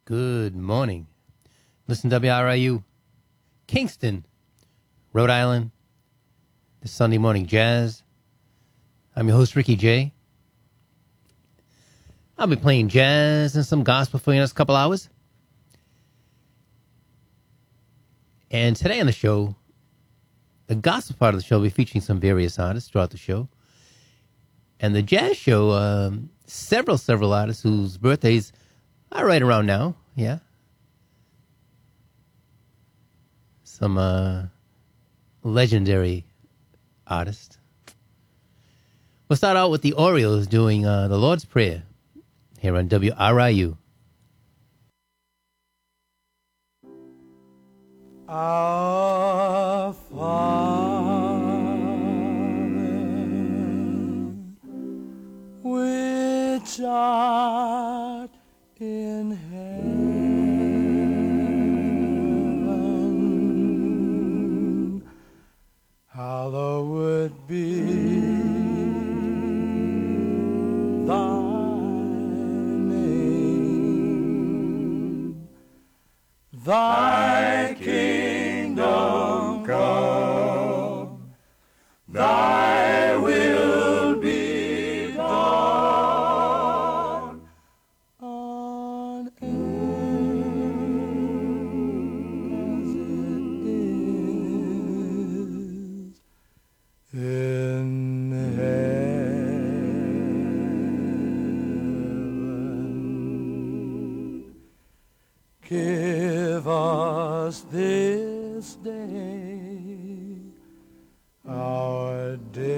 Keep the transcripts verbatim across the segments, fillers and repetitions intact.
Good morning. Listen to W R I U, Kingston, Rhode Island, the Sunday Morning Jazz. I'm your host, Ricky J. I'll be playing jazz and some gospel for you in the next couple hours. And today on the show, the gospel part of the show will be featuring some various artists throughout the show. And the jazz show, um, several, several artists whose birthdays are right around now. Yeah. Some uh, legendary artists. We'll start out with the Orioles doing uh, the Lord's Prayer here on W R I U. Our Father, which art in heaven, hallowed be thy name. Thy kingdom come, thy will be done on earth as it is in heaven. Give us this day our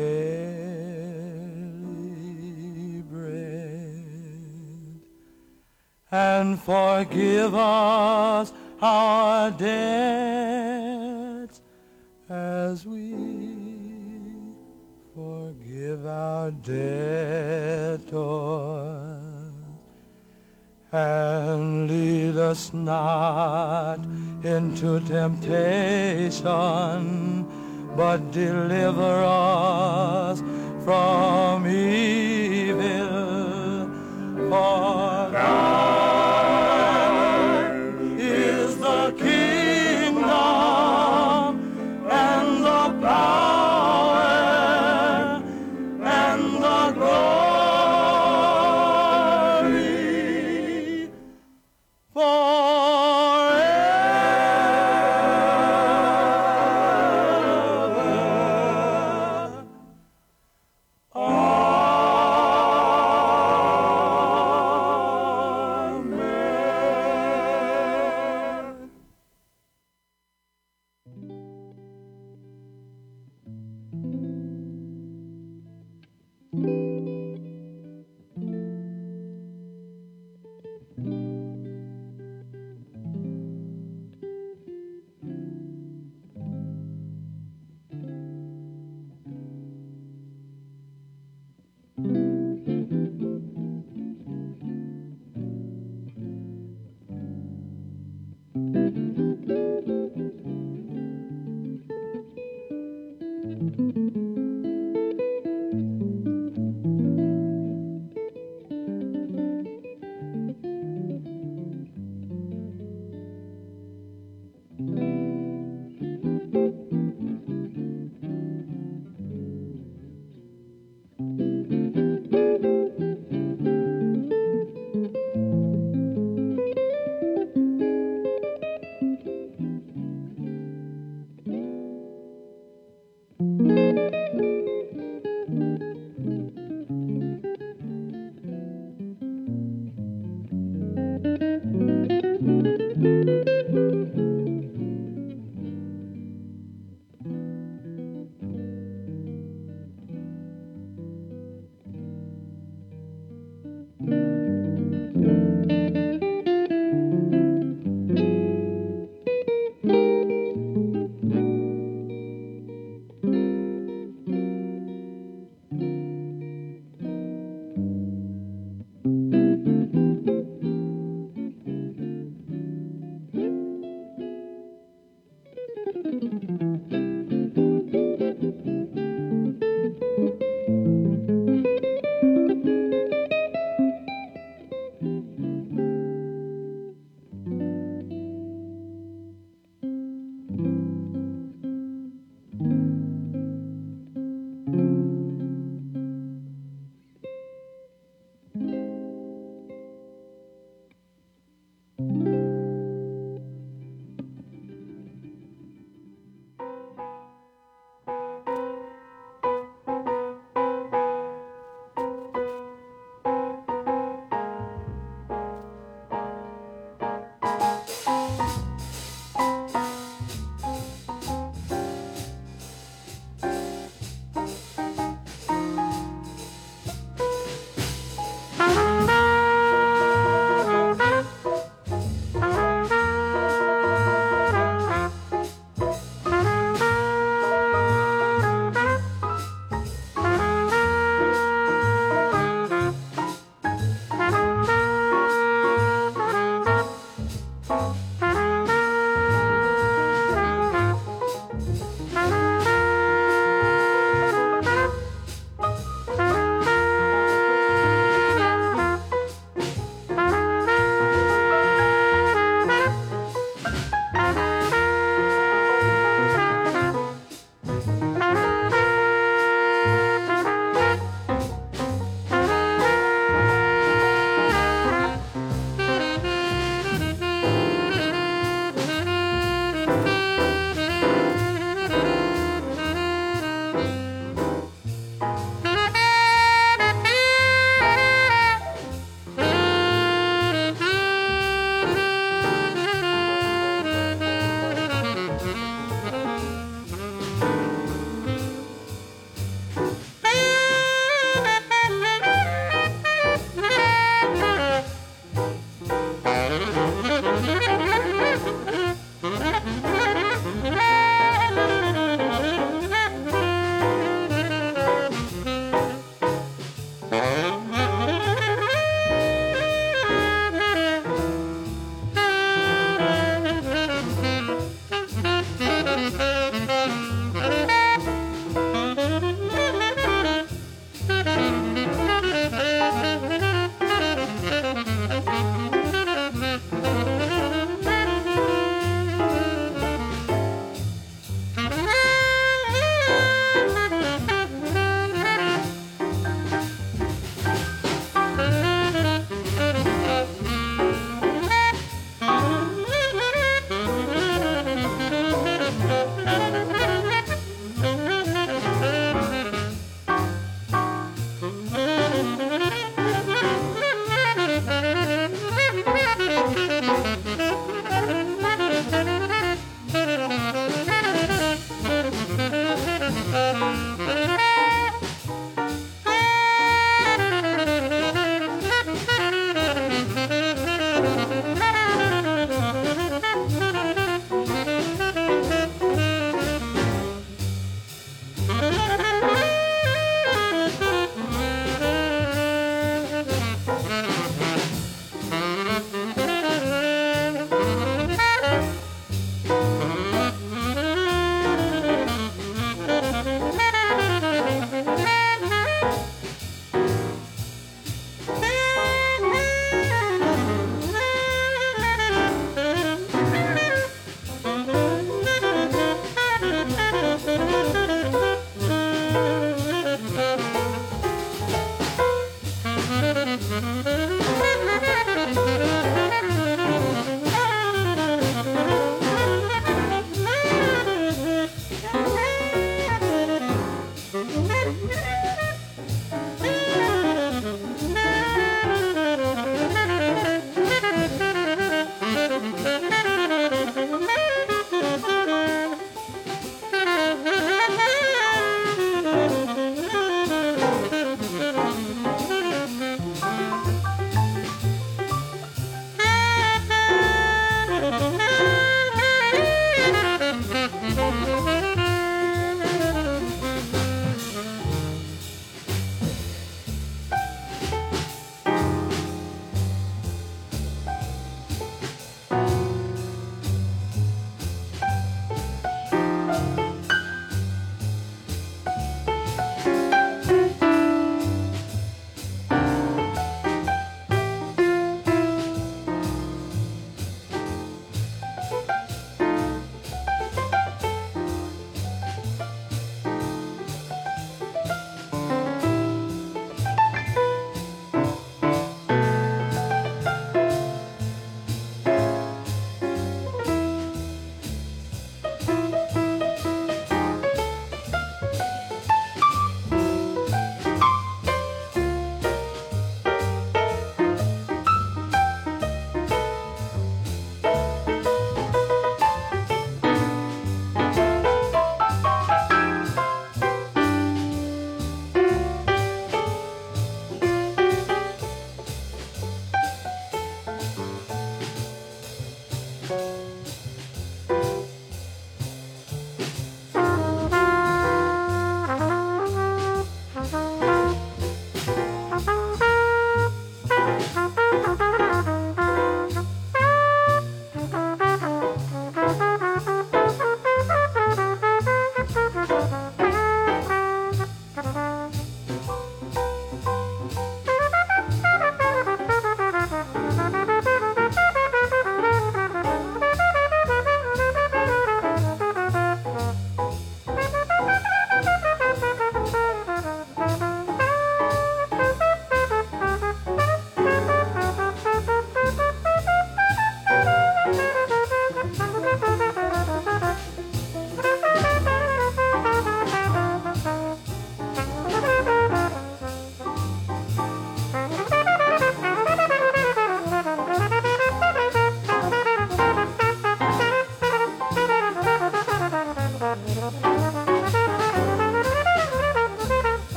daily bread, and forgive us our debts as we forgive our debtors. And lead us not into temptation, but deliver us from evil. For thine is the kingdom and the power and the glory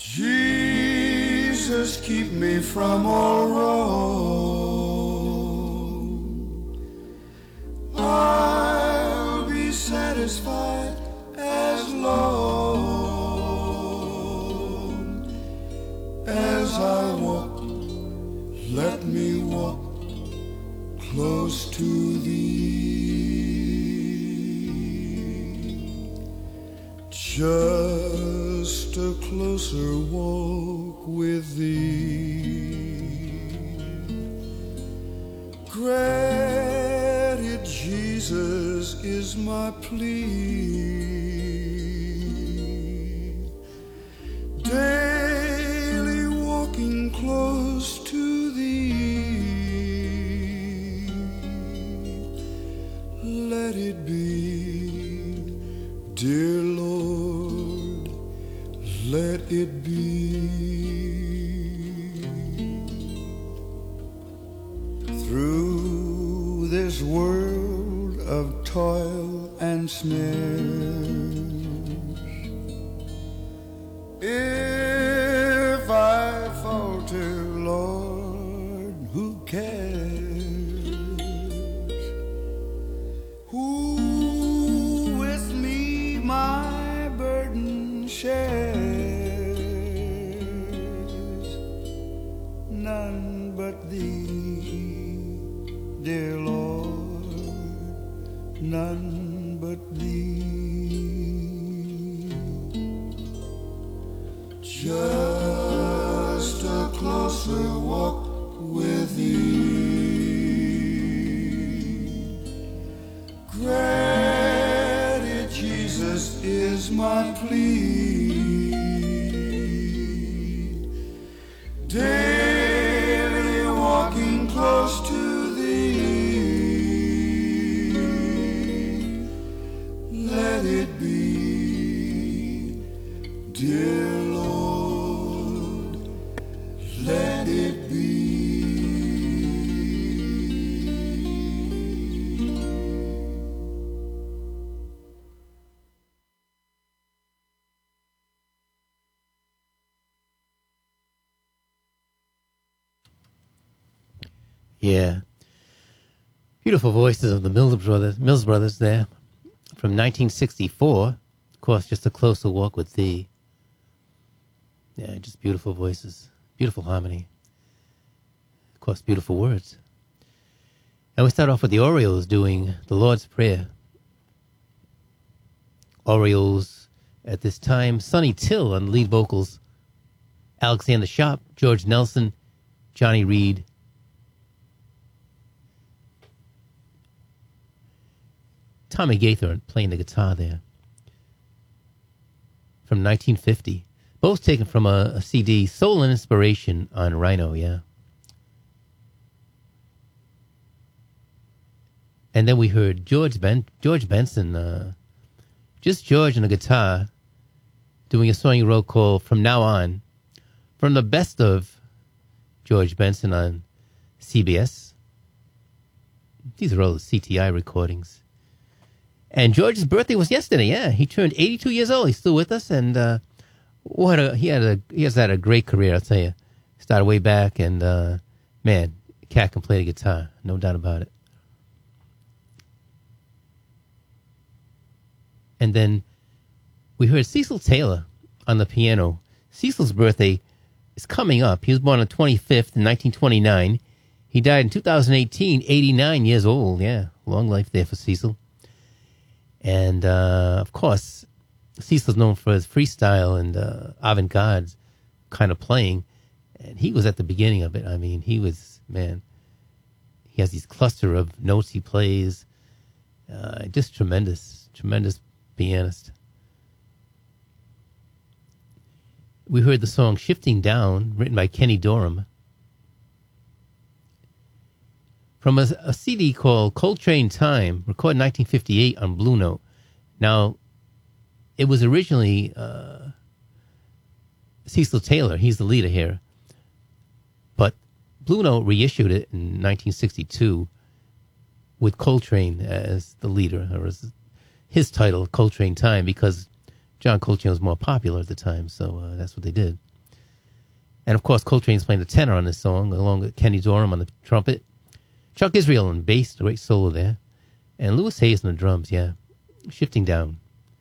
Jesus, keep me from all wrong. I'll be satisfied as long as I walk. Let me walk close to thee. Just a closer walk with thee. Granted, Jesus is my plea. Daily walking close to thee. Let it be, dear Lord, let it be. Through this world of toil and snares, if I falter, Lord, who cares? Who with me my burden shares? None but thee, dear Lord, none but thee. Just a closer walk with thee. Granted, Jesus is my plea. Daily walking close to thee. Let it be, dear Lord, let it be. Yeah. Beautiful voices of the Mills Brothers, Mills Brothers there from nineteen sixty-four. Of course, just a closer walk with thee. Yeah, just beautiful voices. Beautiful harmony. Of course, beautiful words. And we start off with the Orioles doing the Lord's Prayer. Orioles at this time, Sonny Till on lead vocals, Alexander Sharp, George Nelson, Johnny Reed, Tommy Gaither playing the guitar there. From nineteen fifty. Both taken from a, a C D, Soul and Inspiration on Rhino, yeah. And then we heard George ben, George Benson, uh, just George on the guitar, doing a song he wrote called From Now On, from the best of George Benson on C B S. These are all the C T I recordings. And George's birthday was yesterday. Yeah, he turned eighty-two years old. He's still with us, and uh, what a he had a he has had a great career. I'll tell you. Started way back, and uh, man, cat can play the guitar, no doubt about it. And then we heard Cecil Taylor on the piano. Cecil's birthday is coming up. He was born on the twenty-fifth in nineteen twenty-nine. He died in two thousand eighteen, eighty-nine years old. Yeah, long life there for Cecil. And, uh, of course, Cecil's known for his freestyle and uh, avant-garde kind of playing. And he was at the beginning of it. I mean, he was, man, he has these cluster of notes he plays. Uh, just tremendous, tremendous pianist. We heard the song Shifting Down, written by Kenny Dorham, from a, a C D called Coltrane Time, recorded in nineteen fifty-eight on Blue Note. Now, it was originally uh, Cecil Taylor. He's the leader here. But Blue Note reissued it in nineteen sixty-two with Coltrane as the leader, or as his title, Coltrane Time, because John Coltrane was more popular at the time, so uh, that's what they did. And, of course, Coltrane's playing the tenor on this song, along with Kenny Dorham on the trumpet. Chuck Israel on bass, the great solo there. And Louis Hayes on the drums, yeah. Shifting down.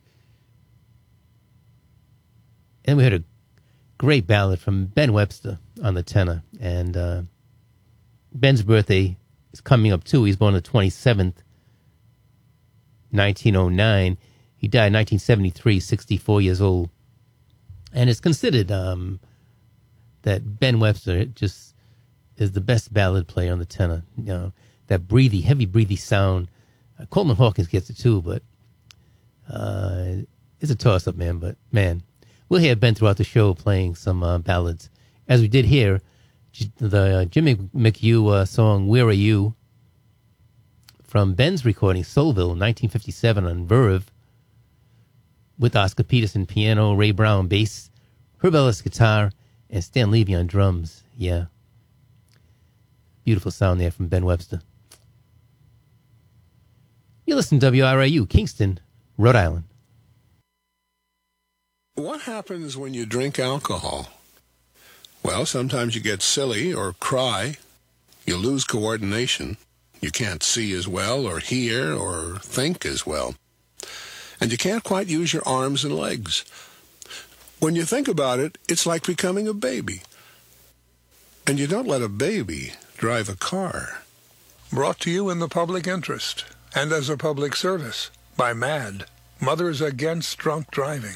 And we heard a great ballad from Ben Webster on the tenor. And uh, Ben's birthday is coming up, too. He's born on the twenty-seventh, nineteen oh nine. He died in nineteen seventy-three, sixty-four years old. And it's considered um, that Ben Webster just is the best ballad player on the tenor. You know, that breathy, heavy, breathy sound. Uh, Coleman Hawkins gets it too, but uh, it's a toss-up, man. But, man, we'll hear Ben throughout the show playing some uh, ballads. As we did here, the uh, Jimmy McHugh uh, song, Where Are You? From Ben's recording, Soulville, nineteen fifty-seven on Verve, with Oscar Peterson piano, Ray Brown bass, Herb Ellis guitar, and Stan Levy on drums. Yeah. Beautiful sound there from Ben Webster. You listen to W R I U, Kingston, Rhode Island. What happens when you drink alcohol? Well, sometimes you get silly or cry. You lose coordination. You can't see as well or hear or think as well. And you can't quite use your arms and legs. When you think about it, it's like becoming a baby. And you don't let a baby drive a car. Brought to you in the public interest and as a public service by MAD, Mothers Against Drunk Driving.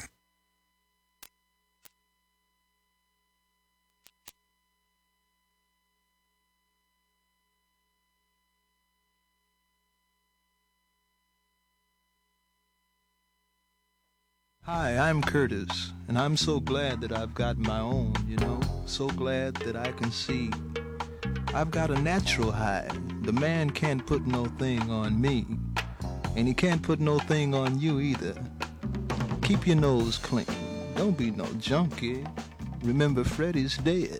Hi, I'm Curtis, and I'm so glad that I've got my own, you know, so glad that I can see. I've got a natural high. The man can't put no thing on me, and he can't put no thing on you either. Keep your nose clean. Don't be no junkie. Remember, Freddie's dead.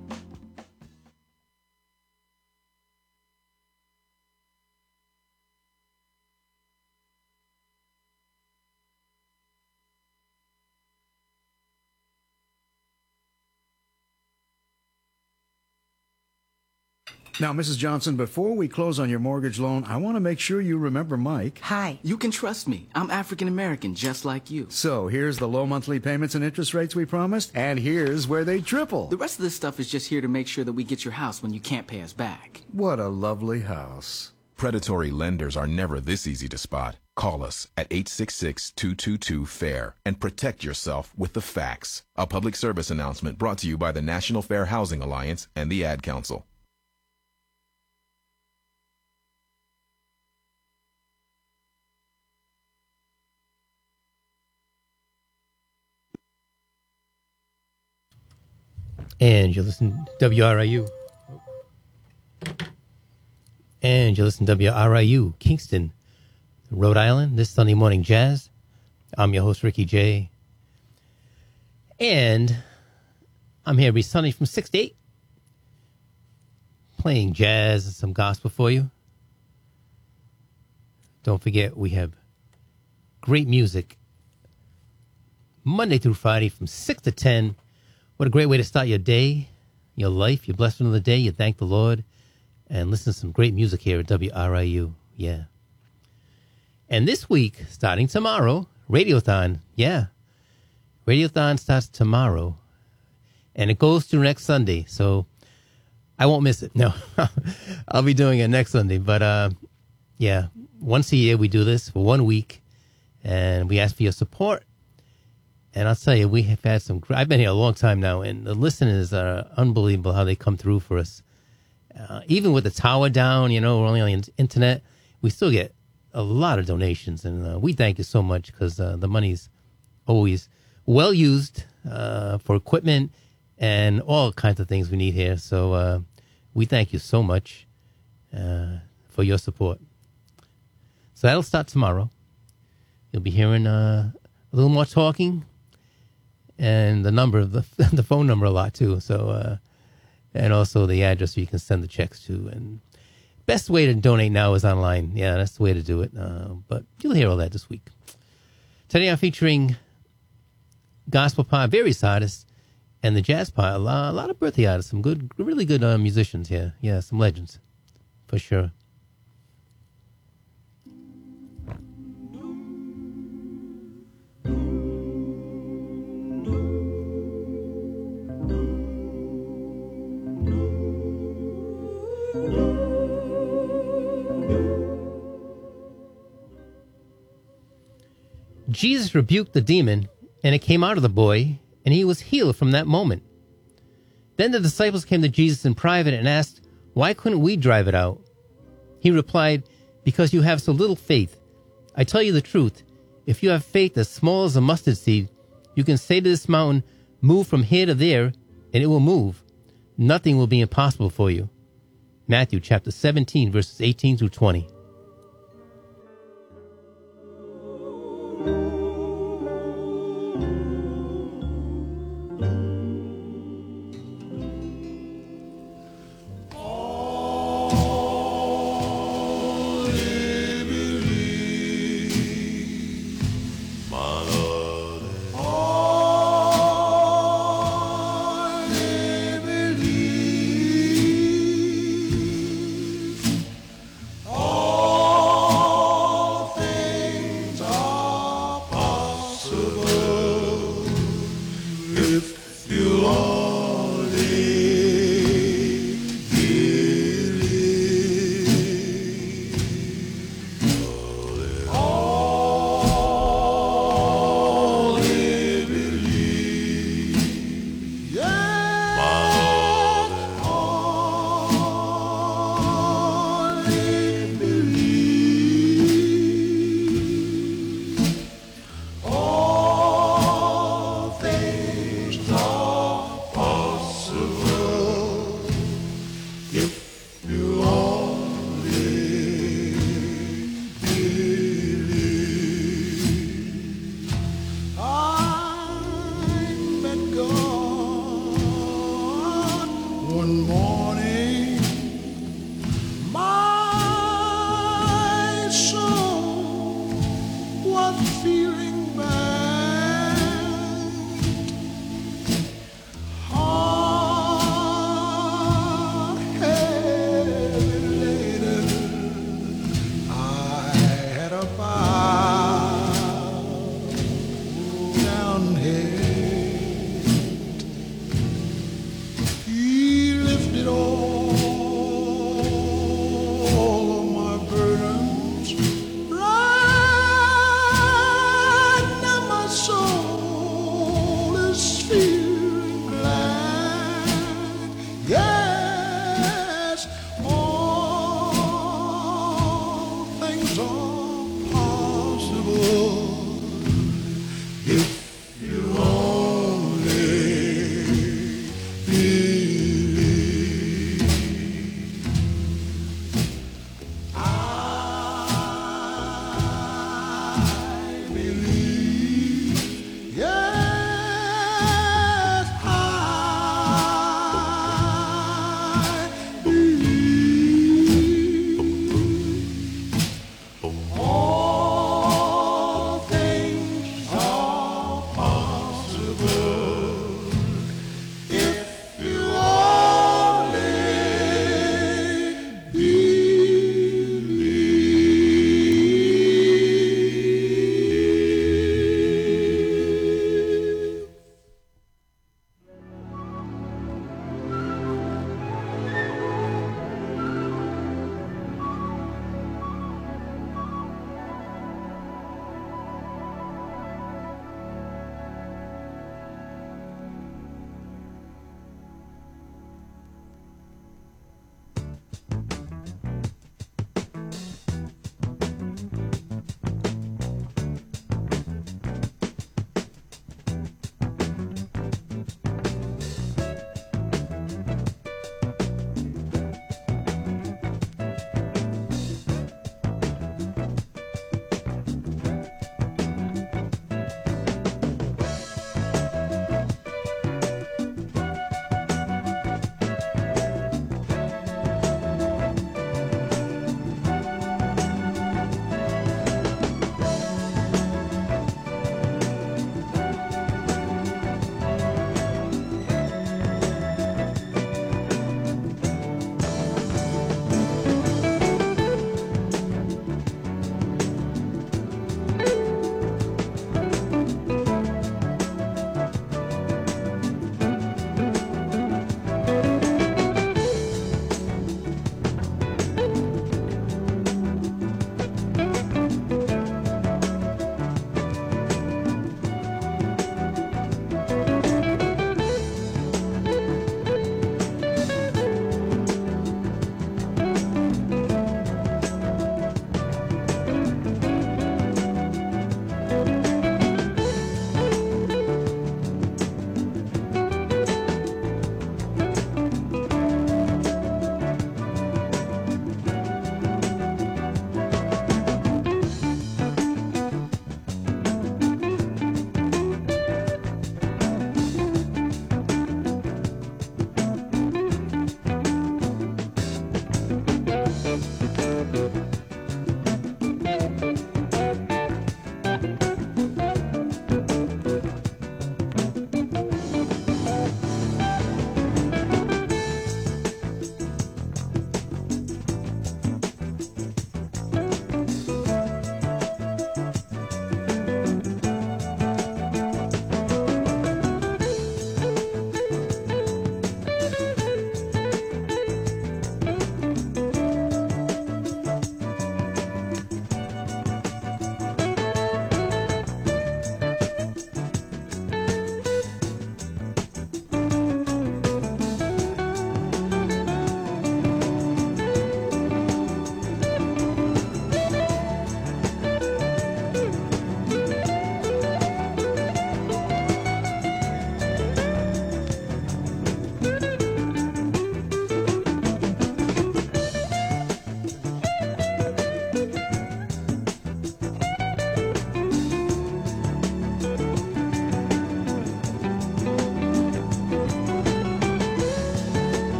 Now, Missus Johnson, before we close on your mortgage loan, I want to make sure you remember Mike. Hi, you can trust me. I'm African American, just like you. So, here's the low monthly payments and interest rates we promised, and here's where they triple. The rest of this stuff is just here to make sure that we get your house when you can't pay us back. What a lovely house. Predatory lenders are never this easy to spot. Call us at eight six six, two two two, FAIR and protect yourself with the facts. A public service announcement brought to you by the National Fair Housing Alliance and the Ad Council. And you listen to W R I U. And you listen to W R I U, Kingston, Rhode Island, this Sunday Morning Jazz. I'm your host, Ricky J. And I'm here every Sunday from six to eight, playing jazz and some gospel for you. Don't forget, we have great music Monday through Friday from six to ten. What a great way to start your day, your life. You're blessed another day. You thank the Lord. And listen to some great music here at W R I U. Yeah. And this week, starting tomorrow, Radiothon. Yeah. Radiothon starts tomorrow. And it goes through next Sunday. So I won't miss it. No. I'll be doing it next Sunday. But, uh, yeah, once a year we do this for one week. And we ask for your support. And I'll tell you, we have had some, I've been here a long time now, and the listeners are unbelievable how they come through for us. Uh, even with the tower down, you know, we're only on the internet, we still get a lot of donations. And uh, we thank you so much because uh, the money's always well used uh, for equipment and all kinds of things we need here. So uh, we thank you so much uh, for your support. So that'll start tomorrow. You'll be hearing uh, a little more talking. And the number of the the phone number a lot too. So, uh, and also the address where you can send the checks to. And best way to donate now is online. Yeah, that's the way to do it. Uh, but you'll hear all that this week. Today I'm featuring gospel pop, various artists, and the Jazz Pile. Uh, a lot of birthday artists, some good, really good uh, musicians here. Yeah, some legends, for sure. Jesus rebuked the demon, and it came out of the boy, and he was healed from that moment. Then the disciples came to Jesus in private and asked, "Why couldn't we drive it out?" He replied, "Because you have so little faith. I tell you the truth, if you have faith as small as a mustard seed, you can say to this mountain, 'Move from here to there,' and it will move. Nothing will be impossible for you." Matthew chapter seventeen, verses eighteen through twenty.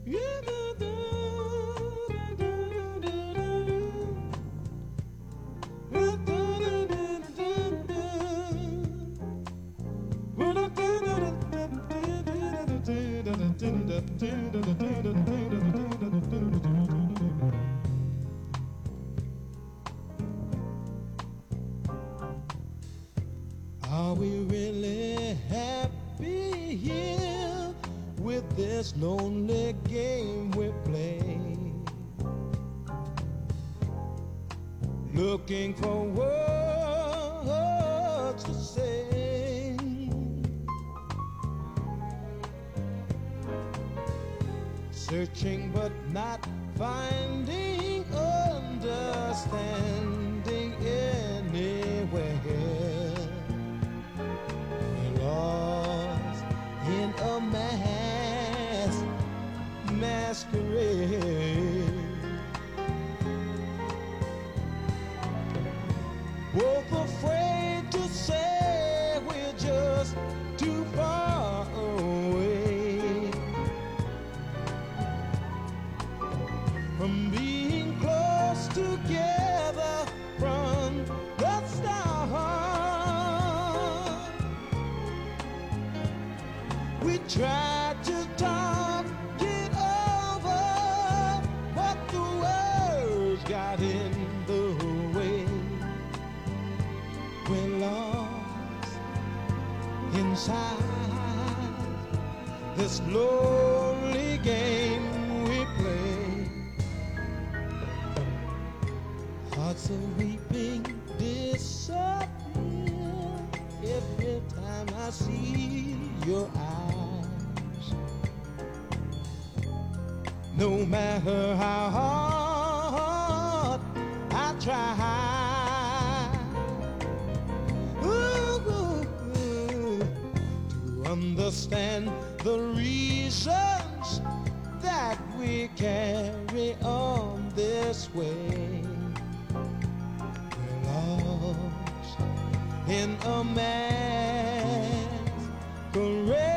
Are we really happy here with this lonely game we play? Looking for words to say, searching but not finding understanding anywhere. Lost in a mass masquerade, both afraid to say we're just too far away from being close together from the start. We tried to talk it over, but the words got in the way. We're lost inside this lonely game we play. Hearts are weeping, disappear every time I see your eyes. No matter how hard I try ooh, ooh, ooh, to understand the reasons that we carry on this way. We're lost in a masquerade.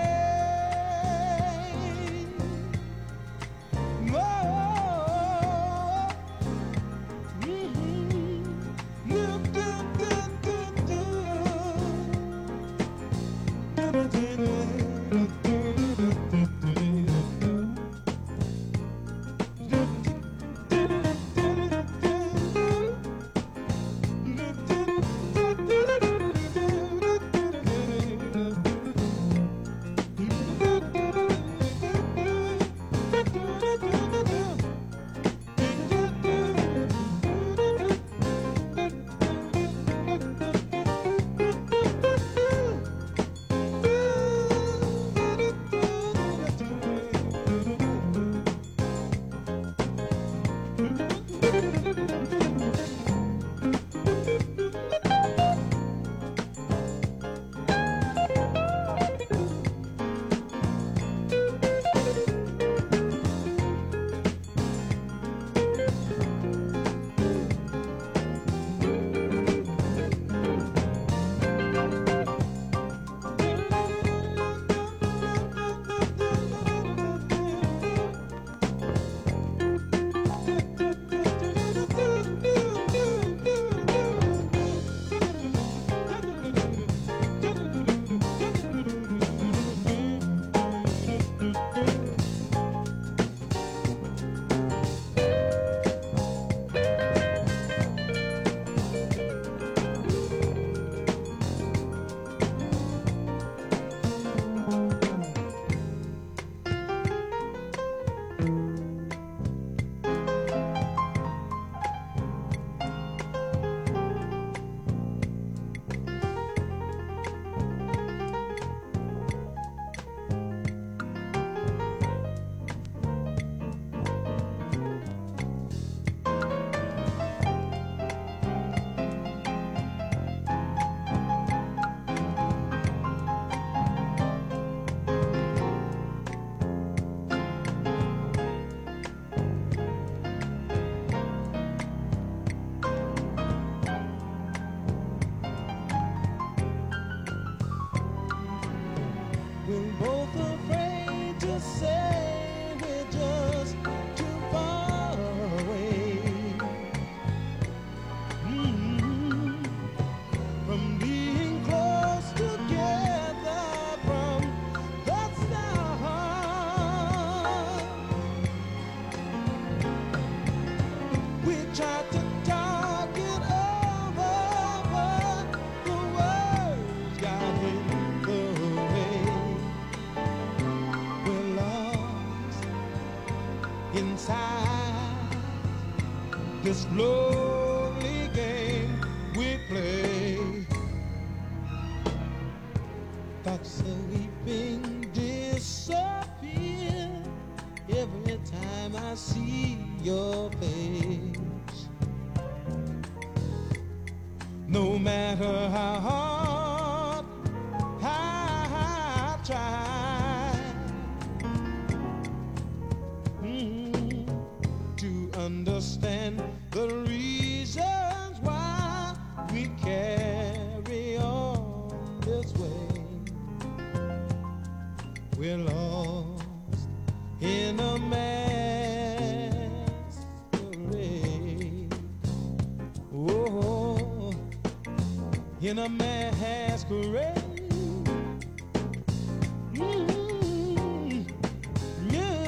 We're both afraid to say we're just inside this lonely game we play. Thoughts of weeping disappear every time I see your face. No matter how hard I try mm, to understand the reasons why we carry on this way, we're lost in a masquerade. Oh, in a masquerade. Mm, yeah.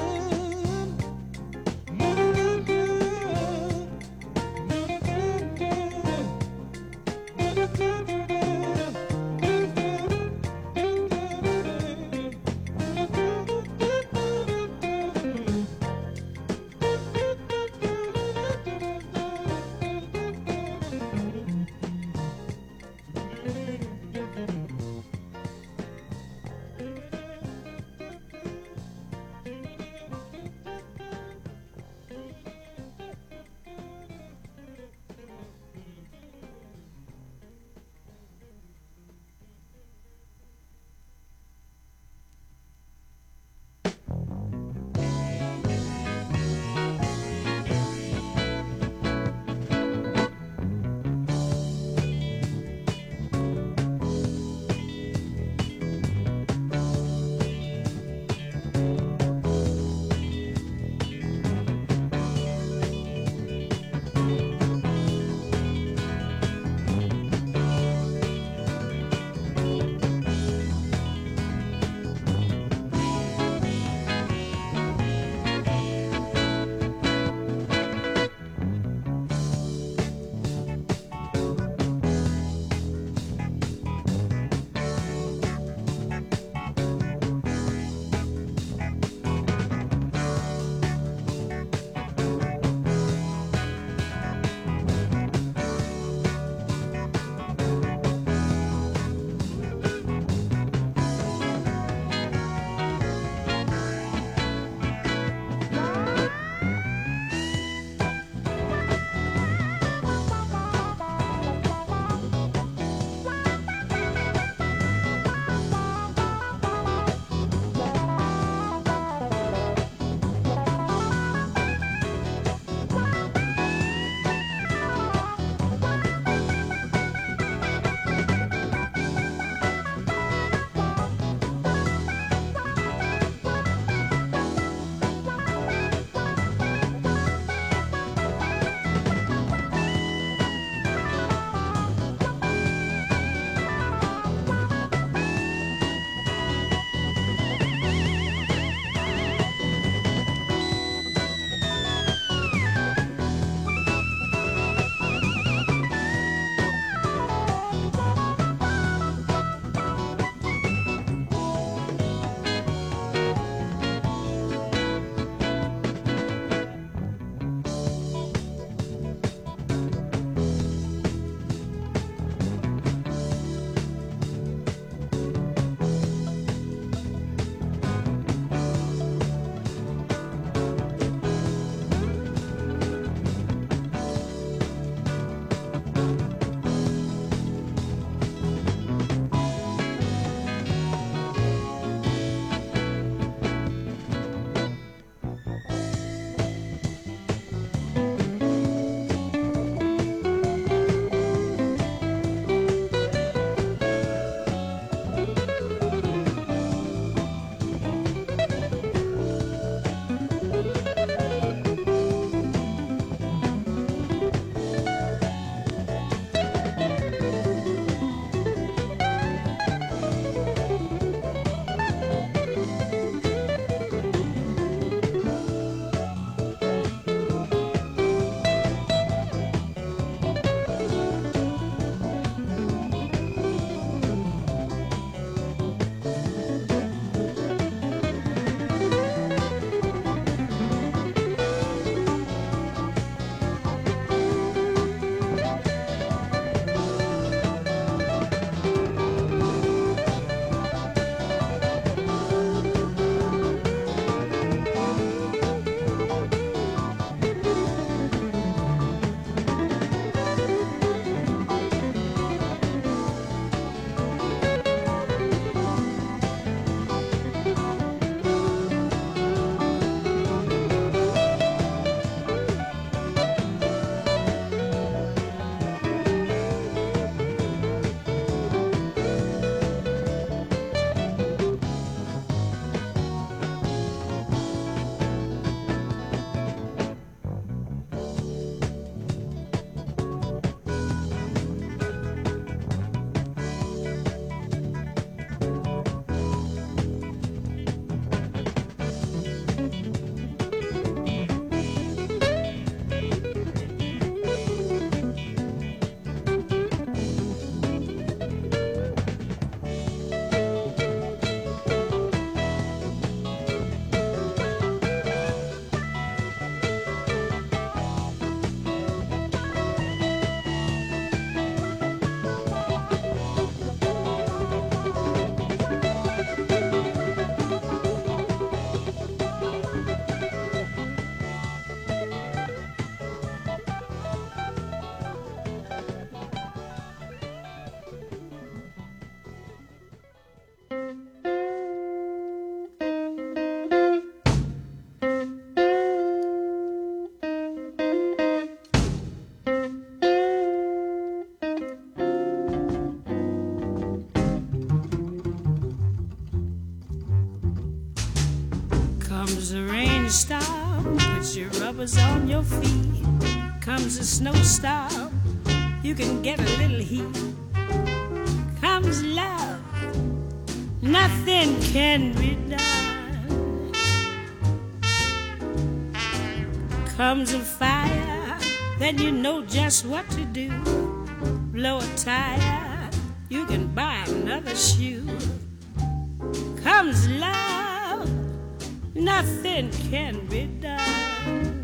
Comes a rainstorm, put your rubbers on your feet. Comes a snowstorm, you can get a little heat. Comes love, nothing can be done. Comes a fire, then you know just what to do. Blow a tire, you can buy another shoe. Comes love, nothing can be done.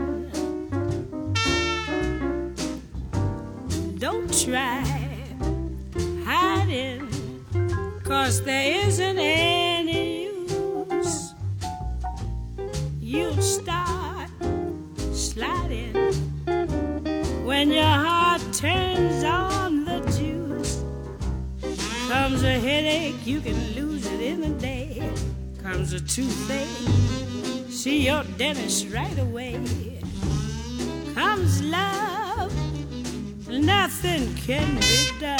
Don't try hiding, 'cause there isn't any use. You'll start sliding when your heart turns on the juice. Comes a headache, you can lose it in a day. Comes a toothache, see your dentist right away. Comes love, nothing can be done.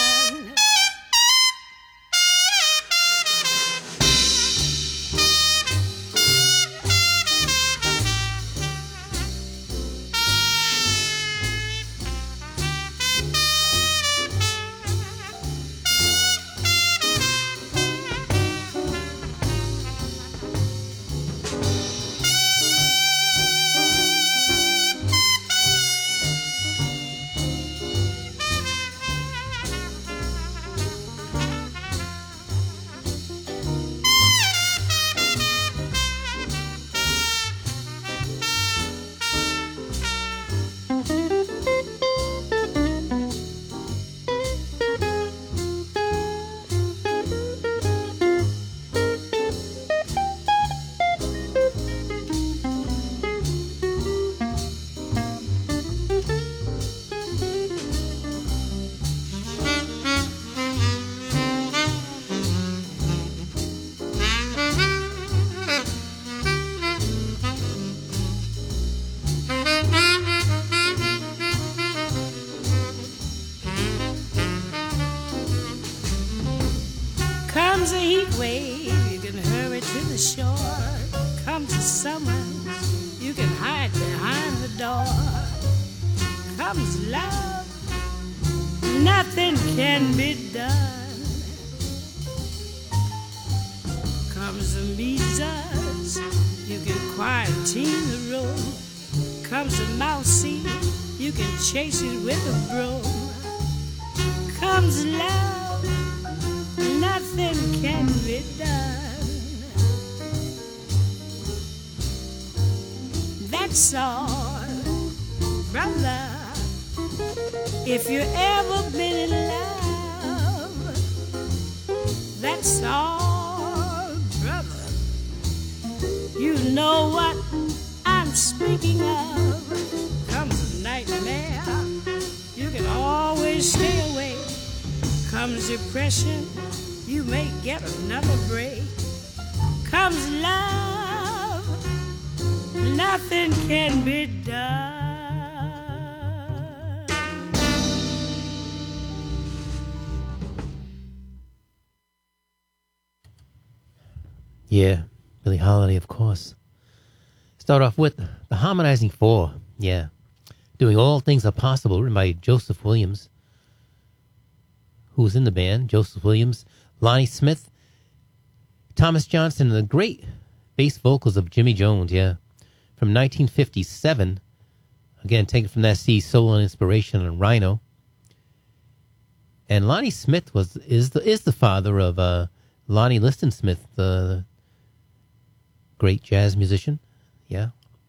Comes a heat wave, you can hurry to the shore. Comes a summer, you can hide behind the door. Comes love, nothing can be done. Comes the measles, you can quarantine the room. Comes a mousey, you can chase it with a broom. Comes love, nothing can be done. That's all, brother. If you ever been in love, that's all, brother. You know what I'm speaking of. Comes a nightmare, you can always stay away. Comes depression, you may get another break. Comes love, nothing can be done. Yeah, Billie Holiday, of course. Start off with the Harmonizing Four. Yeah, Doing All Things Are Possible, written by Joseph Williams, who was in the band. Joseph Williams, Lonnie Smith, Thomas Johnson, and the great bass vocals of Jimmy Jones, yeah, from nineteen fifty-seven. Again, taken from that C D, Soul and Inspiration on Rhino. And Lonnie Smith was is the is the father of uh, Lonnie Liston Smith, the great jazz musician, yeah.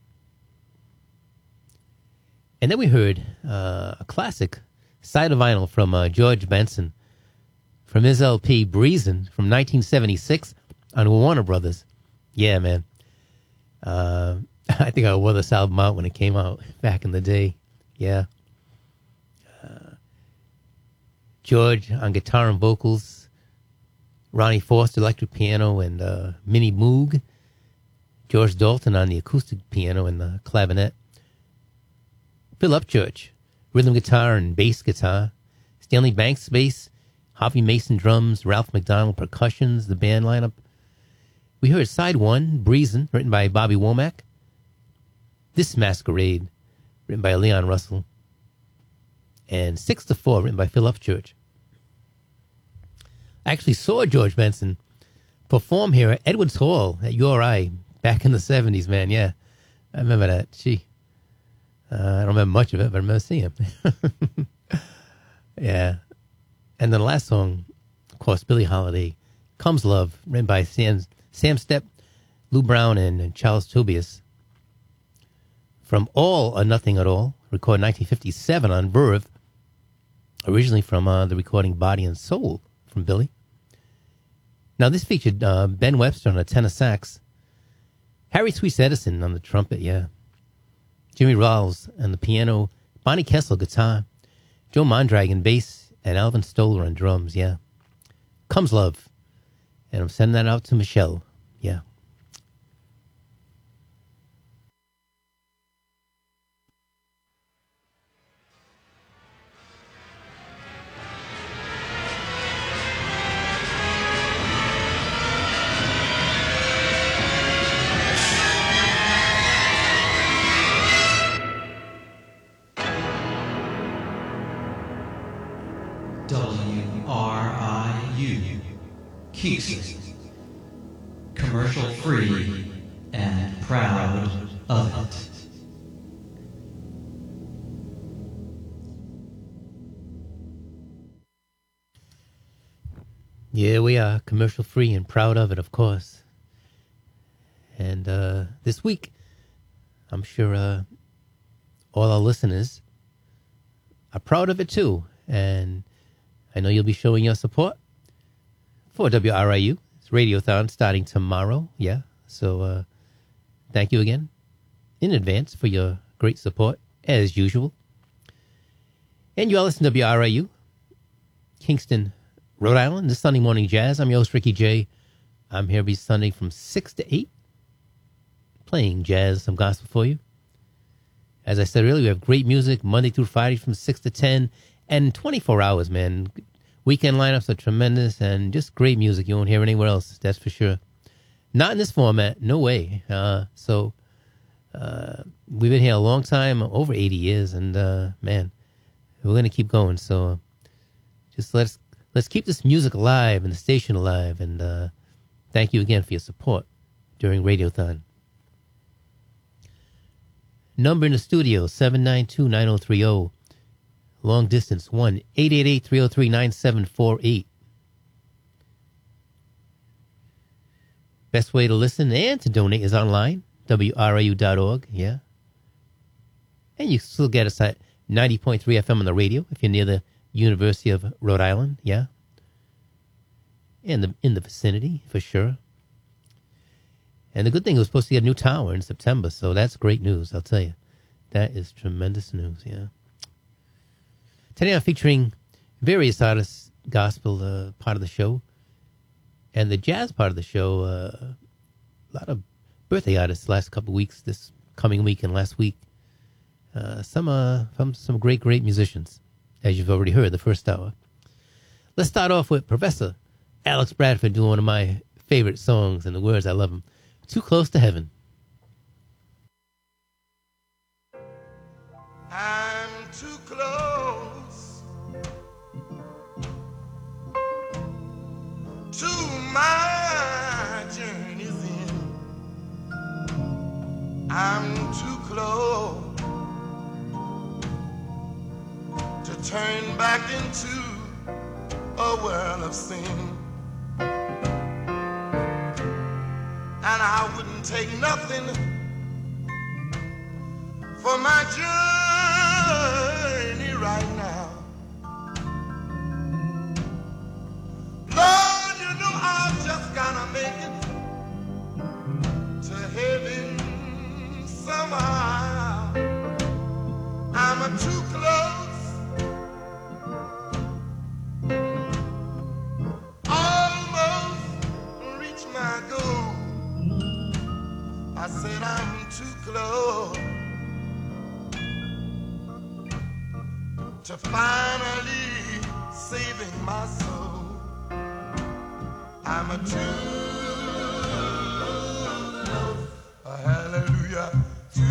And then we heard uh, a classic side of vinyl from uh, George Benson, from his L P Breezin' from nineteen seventy-six on Warner Brothers. Yeah, man. Uh, I think I wore this album out when it came out back in the day. Yeah. Uh, George on guitar and vocals, Ronnie Forster electric piano and uh, Minnie Moog, George Dalton on the acoustic piano and the clavinet, Phil Upchurch, rhythm guitar and bass guitar, Stanley Banks bass, Harvey Mason drums, Ralph McDonald percussions, the band lineup. We heard side one, Breezin', written by Bobby Womack. This Masquerade, written by Leon Russell. And Six to Four, written by Phil Upchurch. I actually saw George Benson perform here at Edwards Hall at U R I back in the seventies, man. Yeah, I remember that. Gee, uh, I don't remember much of it, but I remember seeing him. Yeah. And then the last song, of course, Billie Holiday, Comes Love, written by Sam, Sam Stepp, Lou Brown, and Charles Tobias. From All or Nothing at All, recorded in nineteen fifty-seven on Verve, originally from uh, the recording Body and Soul from Billy. Now, this featured uh, Ben Webster on the tenor sax, Harry Sweets Edison on the trumpet, yeah, Jimmy Rawls on the piano, Bonnie Kessel guitar, Joe Mondragon bass, and Alvin Stoller on drums, yeah. Comes Love. And I'm sending that out to Michelle, yeah. W R I U, Keekston, commercial free and proud of it. Yeah, we are commercial free and proud of it, of course. And uh, this week, I'm sure uh, all our listeners are proud of it too. And I know you'll be showing your support for W R I U. It's Radiothon starting tomorrow. Yeah. So uh, thank you again in advance for your great support, as usual. And you all listen to W R I U, Kingston, Rhode Island. This Sunday Morning Jazz. I'm your host, Ricky J. I'm here every Sunday from six to eight, playing jazz, some gospel for you. As I said earlier, we have great music Monday through Friday from six to ten. And twenty-four hours, man. Weekend lineups are tremendous and just great music you won't hear anywhere else, that's for sure. Not in this format, no way. Uh, so uh, we've been here a long time, over eighty years, and uh, man, we're going to keep going. So just let's let's keep this music alive and the station alive. And uh, thank you again for your support during Radiothon. Number in the studio, seven nine two, nine oh three oh. Long distance, one eight eight eight, three oh three, nine seven four eight. Best way to listen and to donate is online, W R I U dot org, yeah. And you still get us at ninety point three F M on the radio if you're near the University of Rhode Island, yeah. In the, in the vicinity, for sure. And the good thing, it was supposed to get a new tower in September, so that's great news, I'll tell you. That is tremendous news, yeah. Today I'm featuring various artists, gospel uh, part of the show, and the jazz part of the show. Uh, a lot of birthday artists last couple of weeks, this coming week and last week. Uh, some uh, from some great, great musicians, as you've already heard the first hour. Let's start off with Professor Alex Bradford doing one of my favorite songs, and the words I love them. Too Close to Heaven. I'm too close to my journey's end. I'm too close to turn back into a world of sin. And I wouldn't take nothing for my journey right now. Lord, you know I've just gotta make it to heaven somehow. I'm too close, almost reach my goal. I said I'm too close to finally saving my soul. I'm a too to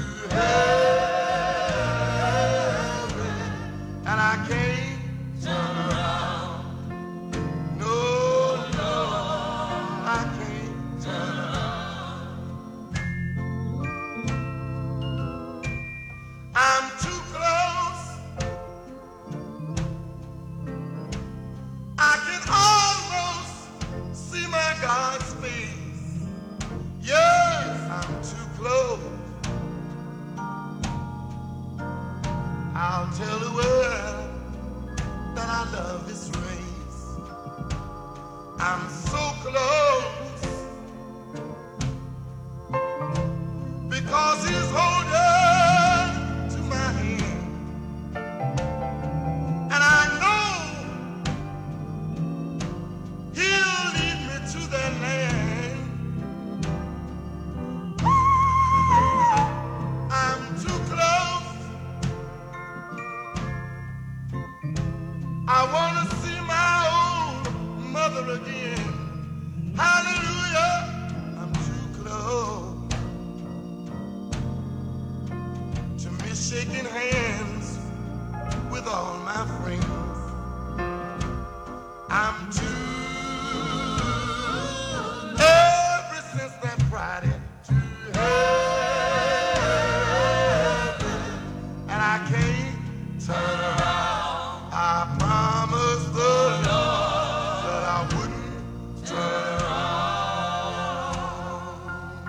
heaven, and I can't turn around. No, no, I can't turn around. I'm too close. I can almost see my God's face. Yes, I'm too close. I'll tell the world that I love this race. I'm so close because he's holding to my hand, and I know he'll lead me to that land. I'm too close. I want to see my old mother again. Hallelujah. I'm too close to miss shaking hands with all my friends. I'm too, ever since that Friday, to heaven, and I can't turn around. I promised the Lord that I wouldn't turn around.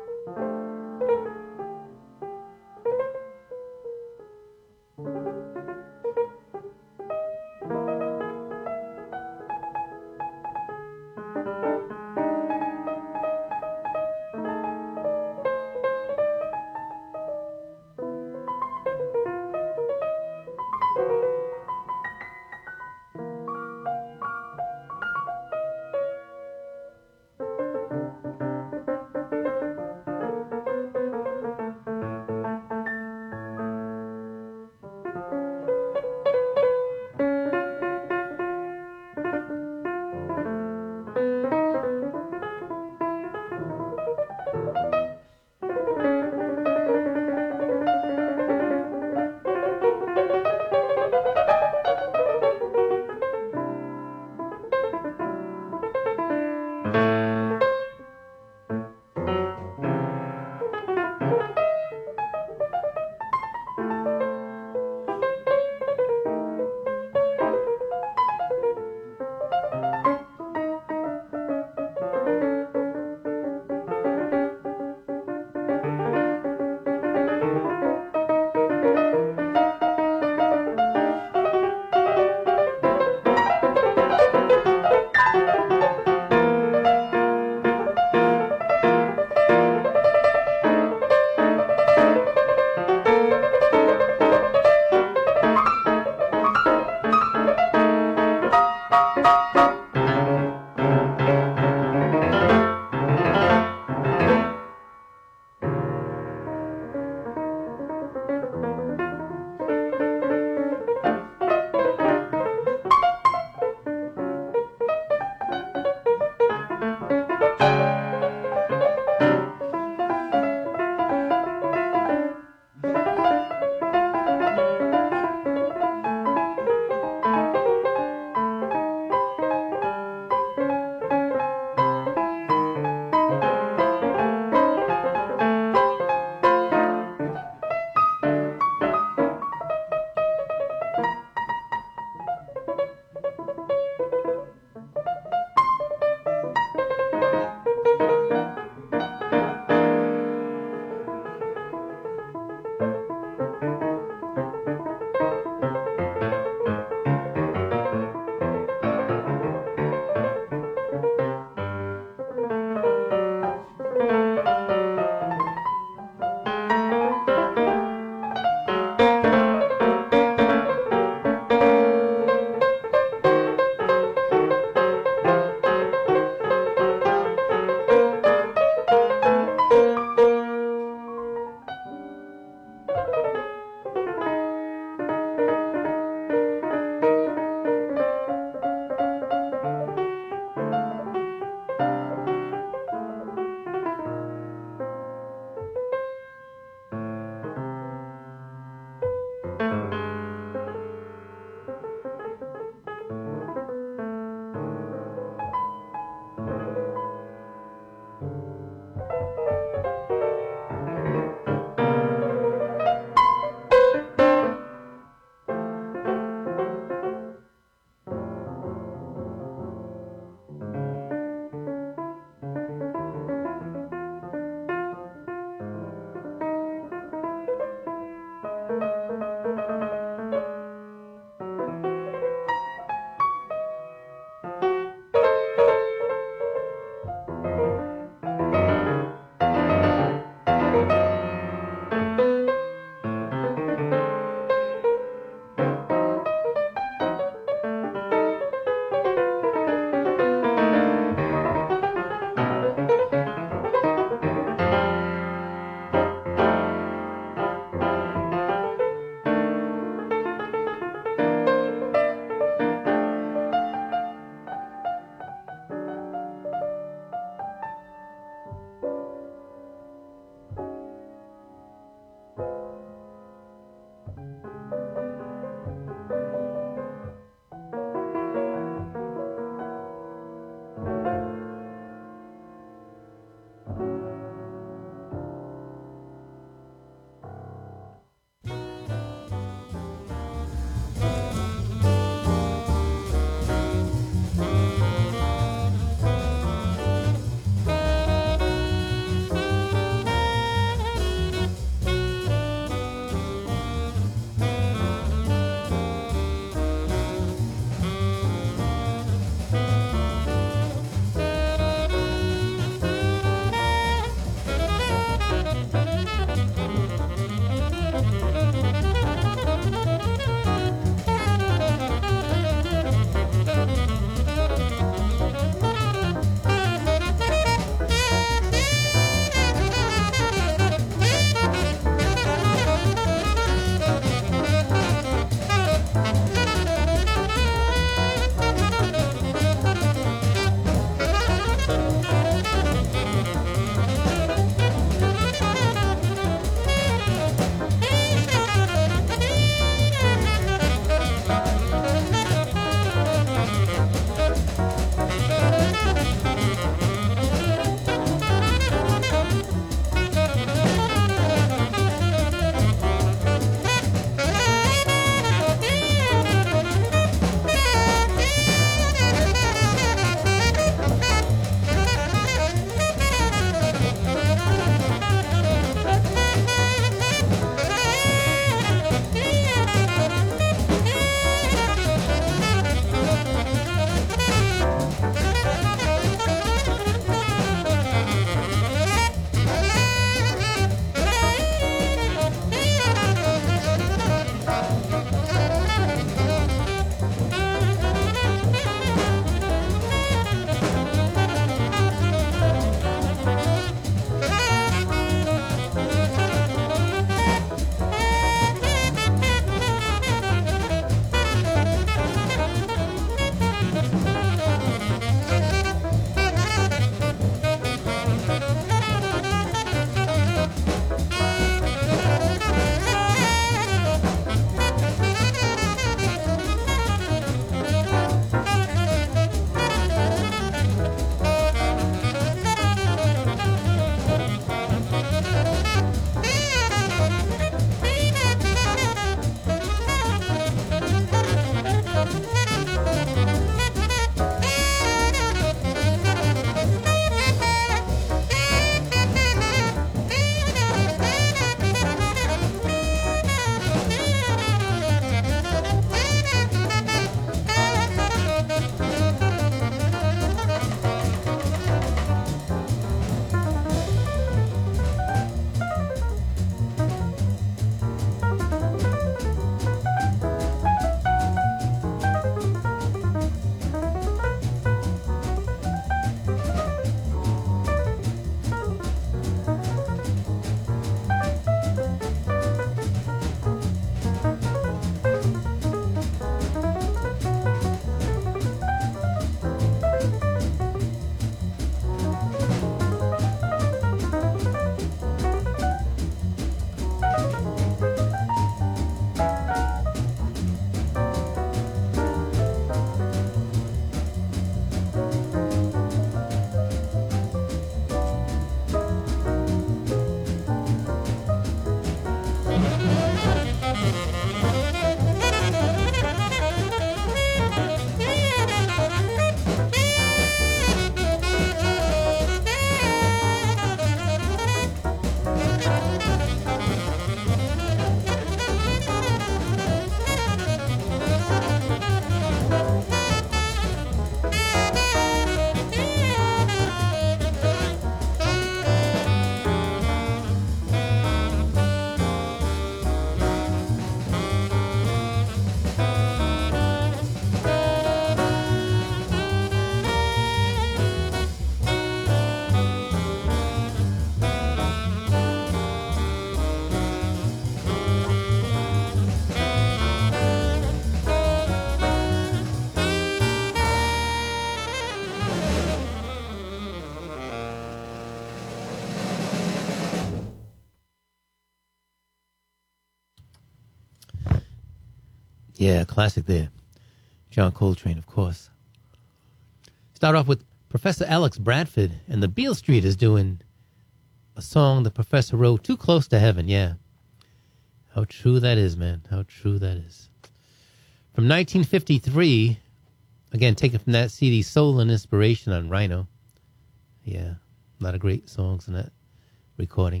Yeah, classic there. John Coltrane, of course. Start off with Professor Alex Bradford and the Beale Streeters doing a song the professor wrote, Too Close to Heaven, yeah. How true that is, man. How true that is. From nineteen fifty-three, again, taken from that C D, Soul and Inspiration on Rhino. Yeah, a lot of great songs in that recording.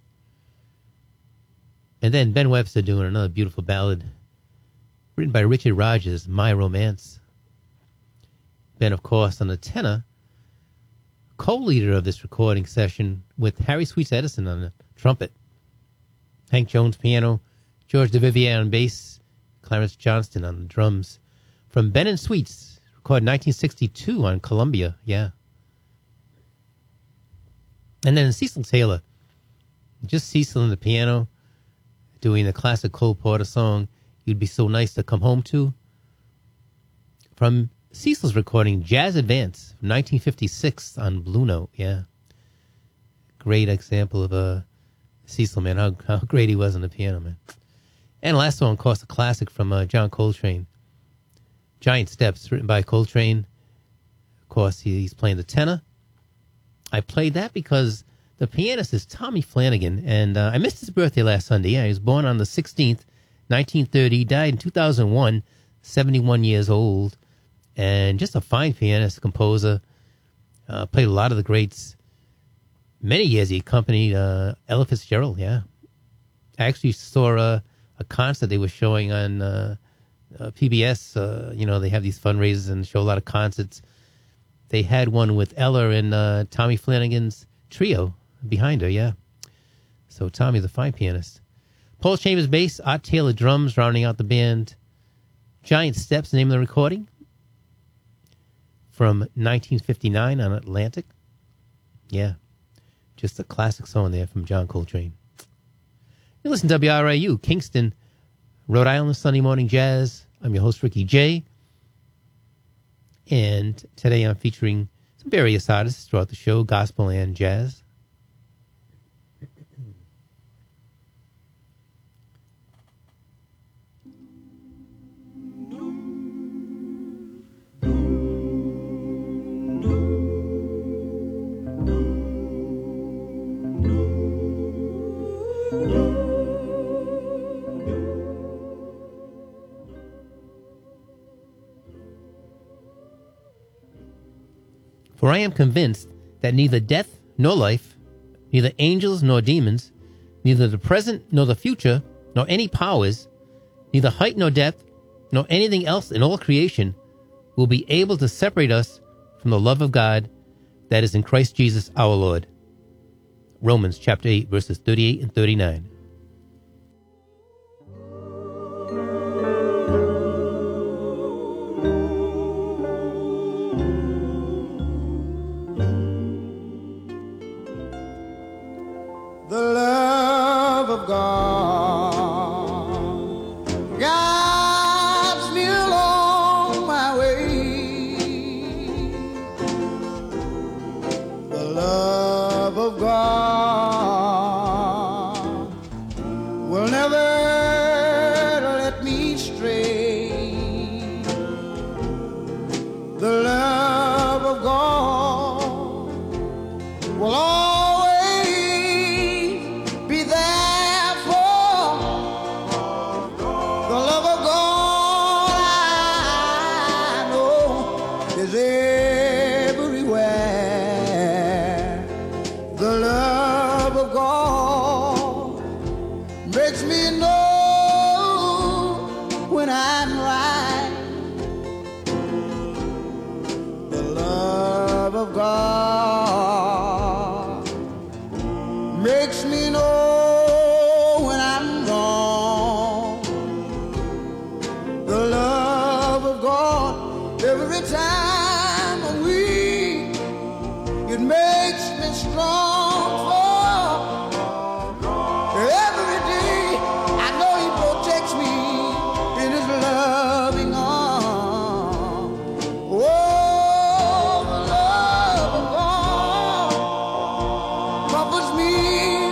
And then Ben Webster doing another beautiful ballad written by Richard Rodgers, My Romance. Ben, of course, on the tenor, co-leader of this recording session with Harry Sweets Edison on the trumpet, Hank Jones piano, George DeVivier on bass, Clarence Johnston on the drums. From Ben and Sweets, recorded nineteen sixty-two on Columbia, yeah. And then Cecil Taylor, just Cecil on the piano, doing the classic Cole Porter song, You'd Be So Nice to Come Home To. From Cecil's recording, Jazz Advance, from nineteen fifty-six on Blue Note, yeah. Great example of a Cecil, man, how, how great he was on the piano, man. And last song, of course, a classic from uh, John Coltrane, Giant Steps, written by Coltrane. Of course, he, he's playing the tenor. I played that because the pianist is Tommy Flanagan, and uh, I missed his birthday last Sunday. Yeah, he was born on the sixteenth, nineteen thirty, died in two thousand one, seventy-one years old, and just a fine pianist, composer. Uh, played a lot of the greats. Many years he accompanied uh, Ella Fitzgerald, yeah. I actually saw uh, a concert they were showing on uh, uh, P B S. Uh, you know, they have these fundraisers and show a lot of concerts. They had one with Ella and uh, Tommy Flanagan's trio behind her, yeah. So Tommy's a fine pianist. Paul Chambers bass, Art Taylor drums, rounding out the band. Giant Steps, the name of the recording. From nineteen fifty-nine on Atlantic. Yeah. Just a classic song there from John Coltrane. You listen to W R I U, Kingston, Rhode Island, Sunday Morning Jazz. I'm your host, Ricky J. And today I'm featuring some various artists throughout the show, gospel and jazz. For I am convinced that neither death nor life, neither angels nor demons, neither the present nor the future, nor any powers, neither height nor depth, nor anything else in all creation will be able to separate us from the love of God that is in Christ Jesus our Lord. Romans chapter eight, verses thirty-eight and thirty-nine. The love of God guides me along my way. The love of God will never let me stray. The love of God will always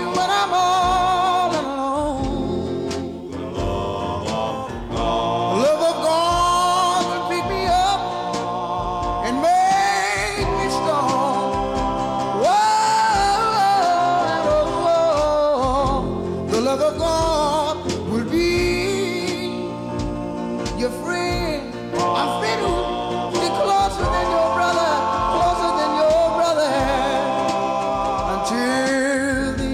love way. I'm free to be closer than your brother, closer than your brother, until the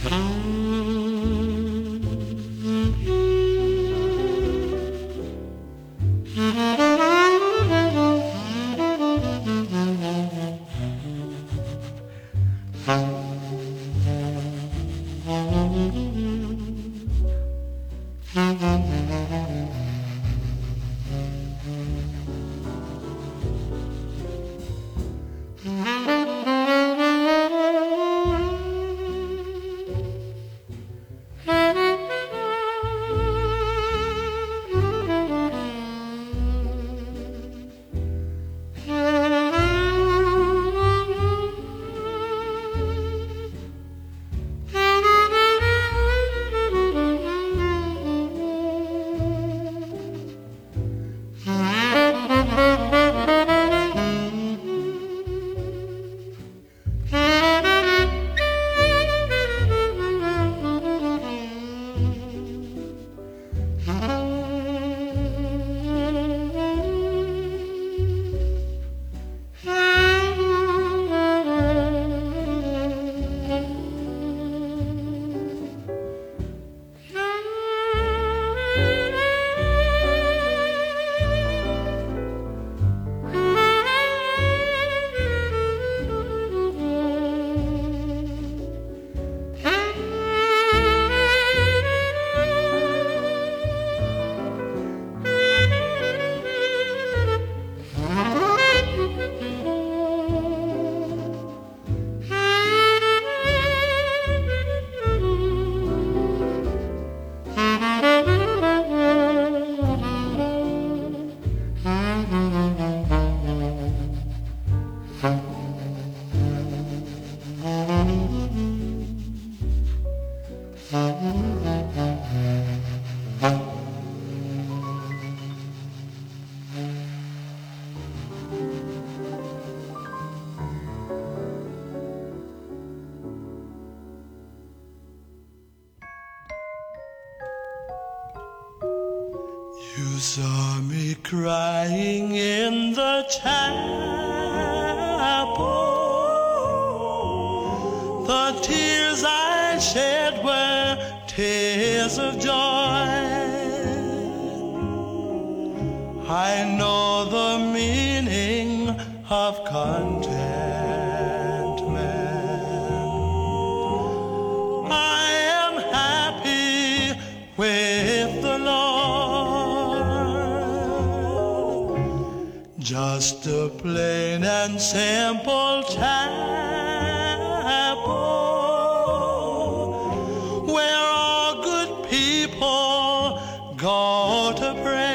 You saw me crying in the chapel. The tears I shed were tears of joy. I know the meaning of contentment. I am happy with the Lord. Just a plain and simple chapel where all good people go to pray.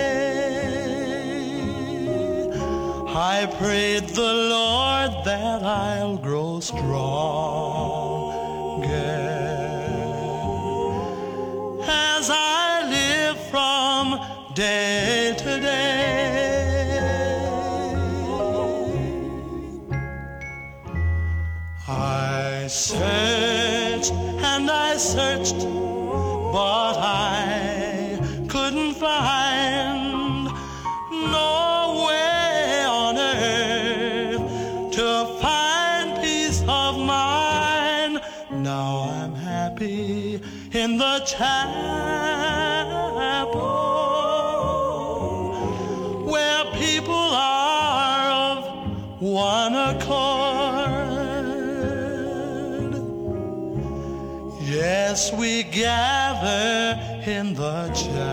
I prayed the Lord that I'll grow strong as I live from day to day. I searched and I searched, but I couldn't find no way on earth to find peace of mind. Now I'm happy in the chapel where people are of one accord. Yes, we gather in the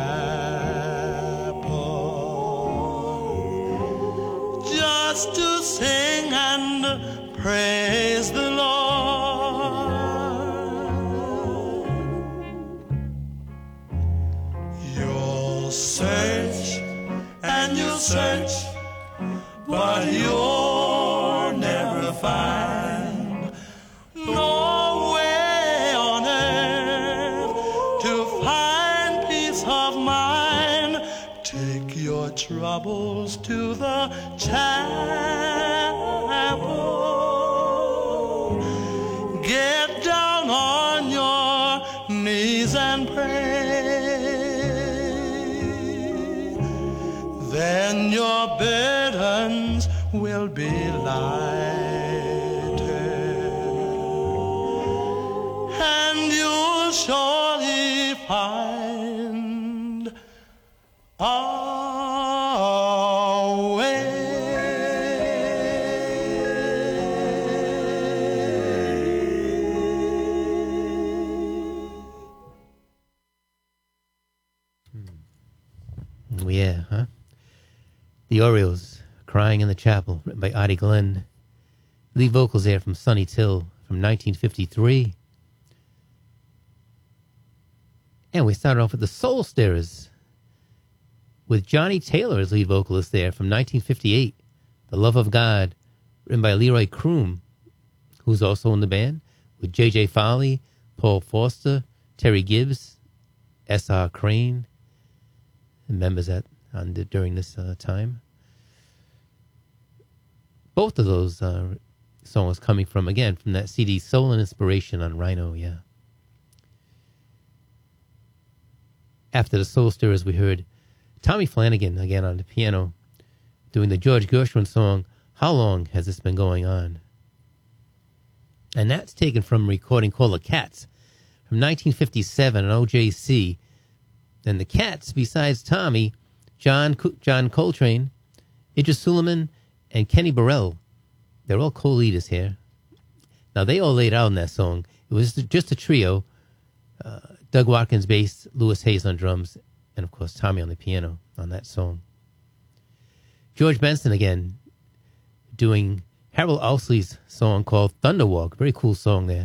chapel just to sing and praise the Lord. You'll search and you'll search, but you'll never find no way on earth to find peace of mind. Take your troubles to the chapel. Get down on your knees and pray. Then your burdens will be lighter. And find a way. Yeah, huh? The Orioles, Crying in the Chapel, written by Adi Glenn. Lead vocals there from Sonny Till from nineteen fifty-three. And we started off with the Soul Stirrers with Johnny Taylor as lead vocalist there from nineteen fifty-eight. The Love of God, written by Leroy Kroom, who's also in the band, with J J Foley, Paul Foster, Terry Gibbs, S R Crane, and members at on the, during this uh, time. Both of those uh, songs coming from, again, from that C D Soul and Inspiration on Rhino, yeah. After the Soul Stirrers, we heard Tommy Flanagan, again on the piano, doing the George Gershwin song, How Long Has This Been Going On? And that's taken from a recording called The Cats from nineteen fifty-seven on O J C. And the Cats, besides Tommy, John John Coltrane, Idris Suleiman, and Kenny Burrell, they're all co-leaders here. Now, they all laid out in that song. It was just a trio. Uh, Doug Watkins bass, Louis Hayes on drums, and, of course, Tommy on the piano on that song. George Benson, again, doing Harold Ousley's song called Thunderwalk. Very cool song there.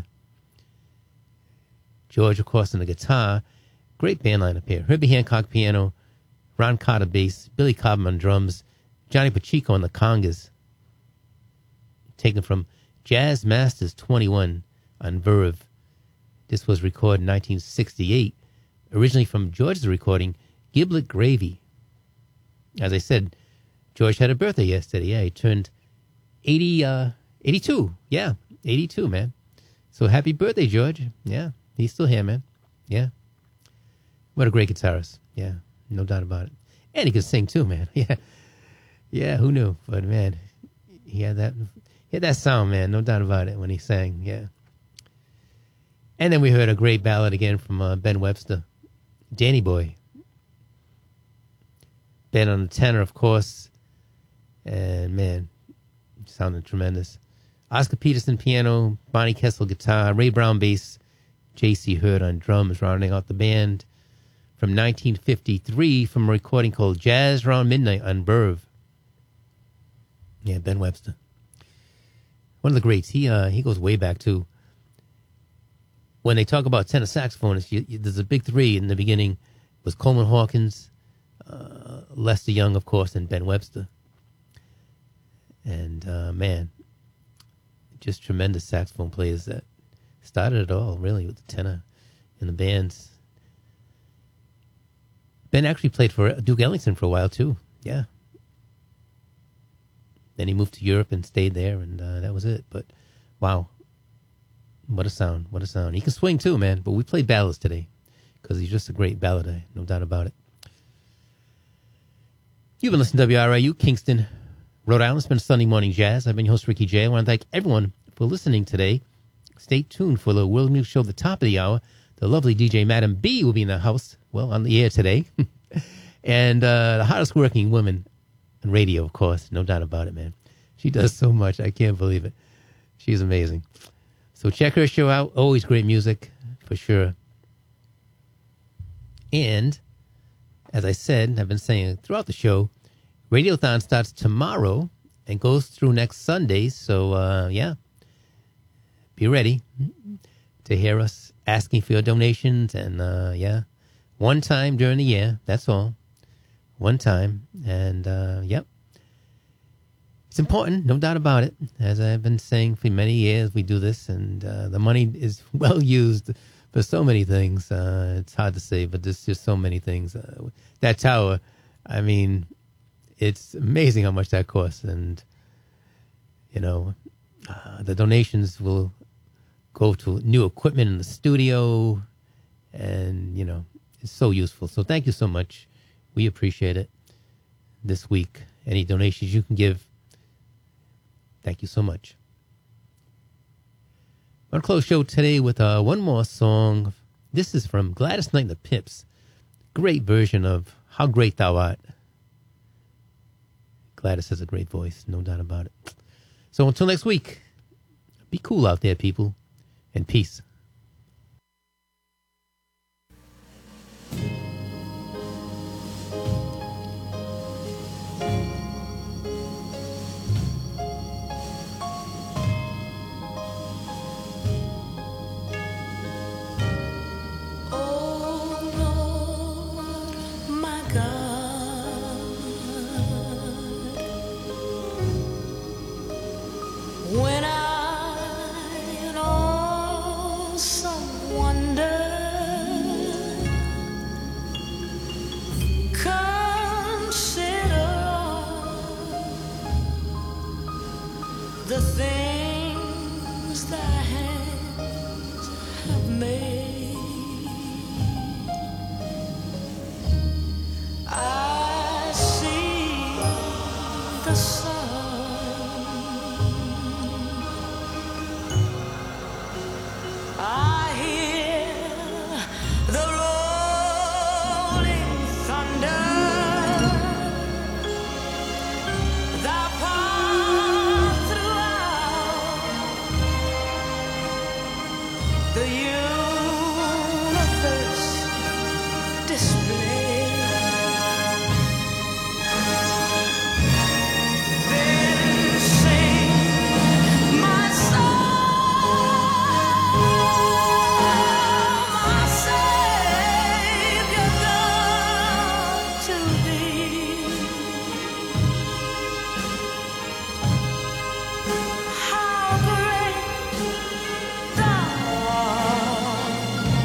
George, of course, on the guitar. Great band lineup here. Herbie Hancock piano, Ron Carter bass, Billy Cobham on drums, Johnny Pacheco on the congas. Taken from Jazz Masters twenty-one on Verve. This was recorded in nineteen sixty-eight. Originally from George's recording, Giblet Gravy. As I said, George had a birthday yesterday. Yeah, he turned eighty, uh, eighty-two. Yeah, eighty-two, man. So happy birthday, George. Yeah, he's still here, man. Yeah. What a great guitarist. Yeah, no doubt about it. And he could sing too, man. Yeah. Yeah, who knew? But, man, he had that he had that sound, man. No doubt about it when he sang. Yeah. And then we heard a great ballad again from uh, Ben Webster, Danny Boy. Ben on the tenor, of course. And, man, sounded tremendous. Oscar Peterson piano, Bonnie Kessel guitar, Ray Brown bass, J C Hurd on drums, rounding out the band. From nineteen fifty-three, from a recording called Jazz Round Midnight on Verve. Yeah, Ben Webster. One of the greats. He uh, he goes way back, too. When they talk about tenor saxophonists, you, you, there's a big three in the beginning. Was Coleman Hawkins, uh, Lester Young, of course, and Ben Webster. And, uh, man, just tremendous saxophone players that started it all, really, with the tenor in the bands. Ben actually played for Duke Ellington for a while, too. Yeah. Then he moved to Europe and stayed there, and uh, that was it. But, wow. What a sound. What a sound. He can swing, too, man. But we played ballads today because he's just a great ballader. No doubt about it. You've been listening to W R I U, Kingston, Rhode Island. It's been Sunday Morning Jazz. I've been your host, Ricky J. I want to thank everyone for listening today. Stay tuned for the World Music Show at the top of the hour. The lovely D J Madam B will be in the house, well, on the air today. And uh, the hottest working woman on radio, of course. No doubt about it, man. She does so much. I can't believe it. She's amazing. So check her show out. Always great music, for sure. And, as I said, I've been saying throughout the show, Radiothon starts tomorrow and goes through next Sunday. So, uh, yeah, be ready to hear us asking for your donations. And, uh, yeah, one time during the year, that's all. One time. And, uh, yep. It's important, no doubt about it. As I've been saying for many years, we do this, and uh, the money is well used for so many things. Uh, it's hard to say, but there's just so many things. Uh, that tower, I mean, it's amazing how much that costs. And, you know, uh, the donations will go to new equipment in the studio, and, you know, it's so useful. So thank you so much. We appreciate it this week. Any donations you can give, thank you so much. I'm going to close the show today with uh, one more song This is from Gladys Knight and the Pips. Great version of How Great Thou Art. Gladys has a great voice, no doubt about it. So until next week, be cool out there, people, and peace. When I in awesome wonder consider the things thy hands have made, I see the sun, I hear the rolling thunder, thou path throughout the universe display. Then sing my soul, my Savior God, to thee. How great thou art,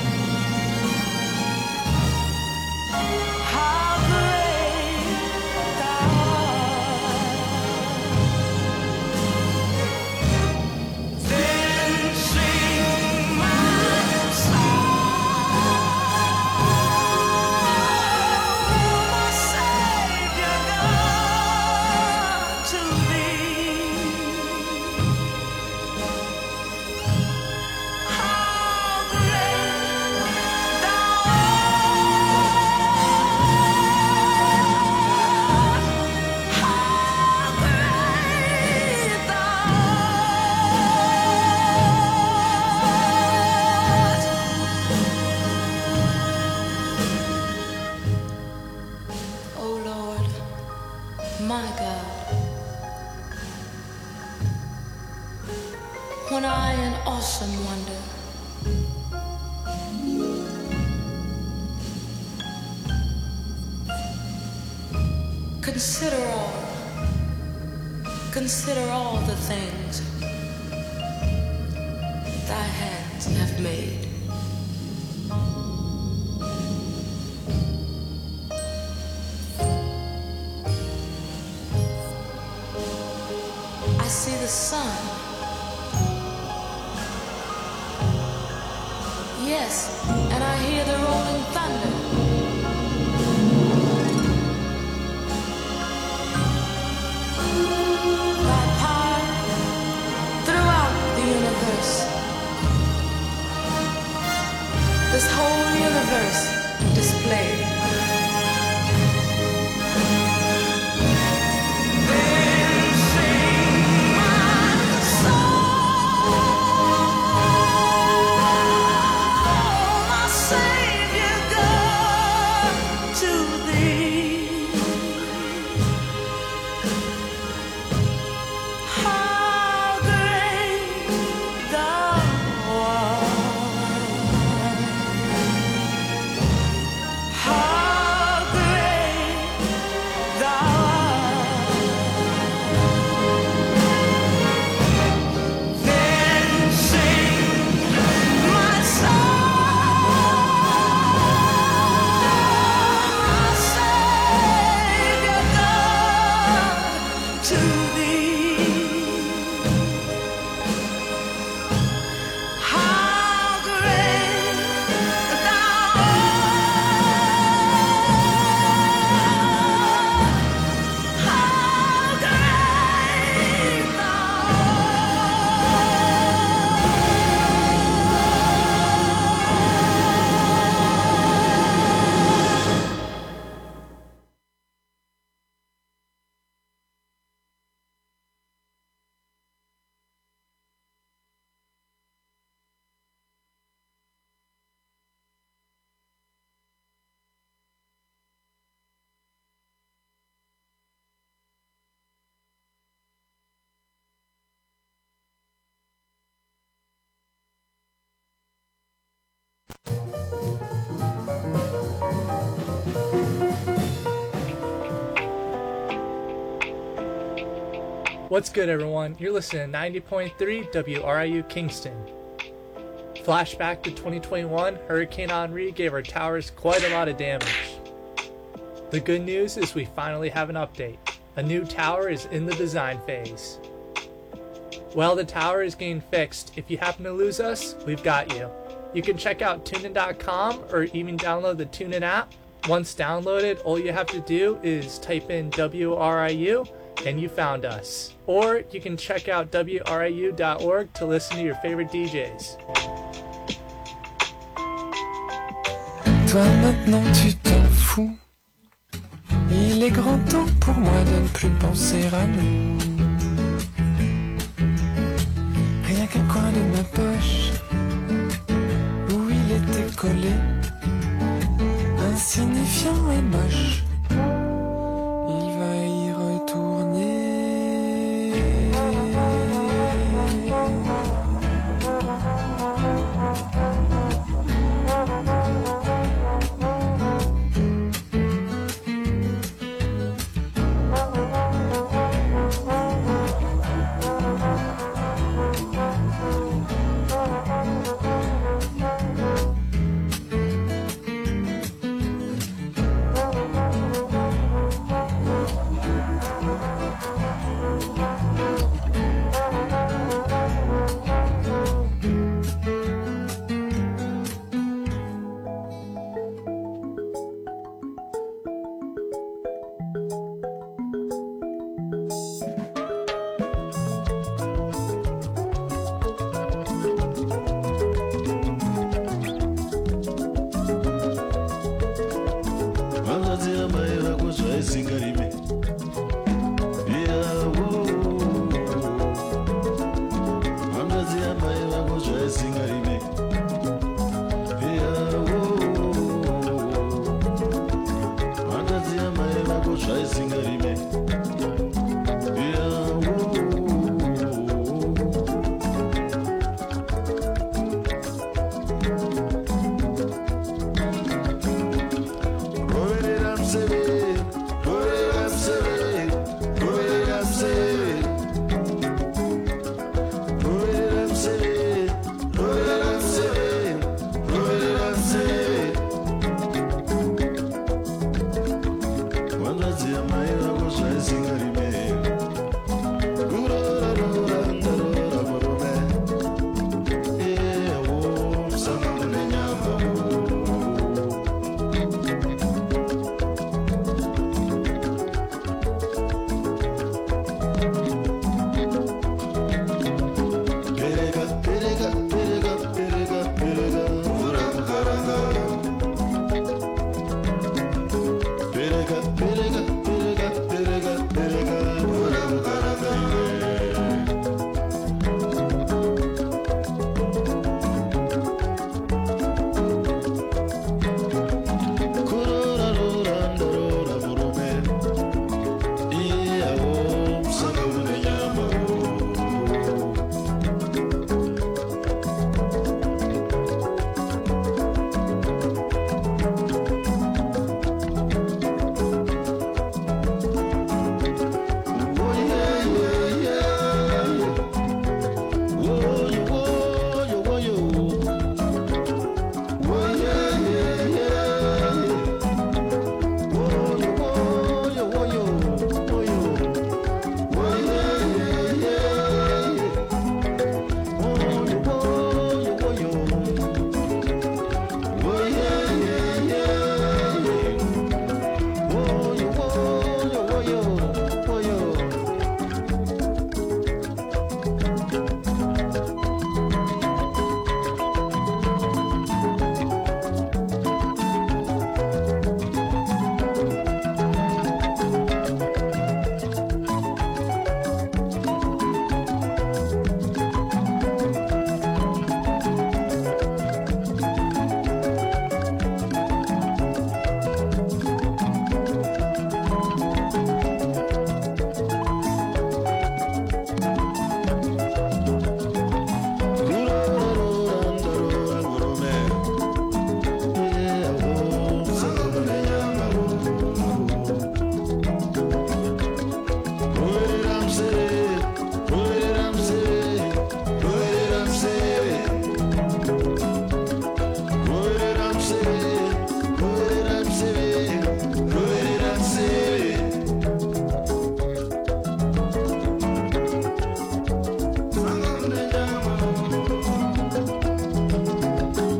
how great thou art. Then sing my soul, my Savior God, to thee. How great thou art, how great thou art. O Lord, my God, when I in awesome wonder consider all, consider all the things thy hands have made, I see the sun, yes, and I hear the rolling thunder. Thy power throughout the universe, this whole universe displayed. Then sing my soul, my Savior God, to thee. How great thou art, how What's good, everyone? You're listening to ninety point three W R I U Kingston. Flashback to twenty twenty-one, Hurricane Henri gave our towers quite a lot of damage. The good news is we finally have an update. A new tower is in the design phase. While the tower is getting fixed, if you happen to lose us, we've got you. You can check out tunein dot com or even download the TuneIn app. Once downloaded, all you have to do is type in W R I U and you found us. Or you can check out W R I U dot org to listen to your favorite D Js. Toi maintenant tu t'en fous. Il est grand temps pour moi de ne plus penser à nous. Rien qu'un coin de ma poche où il était collé, insignifiant et moche.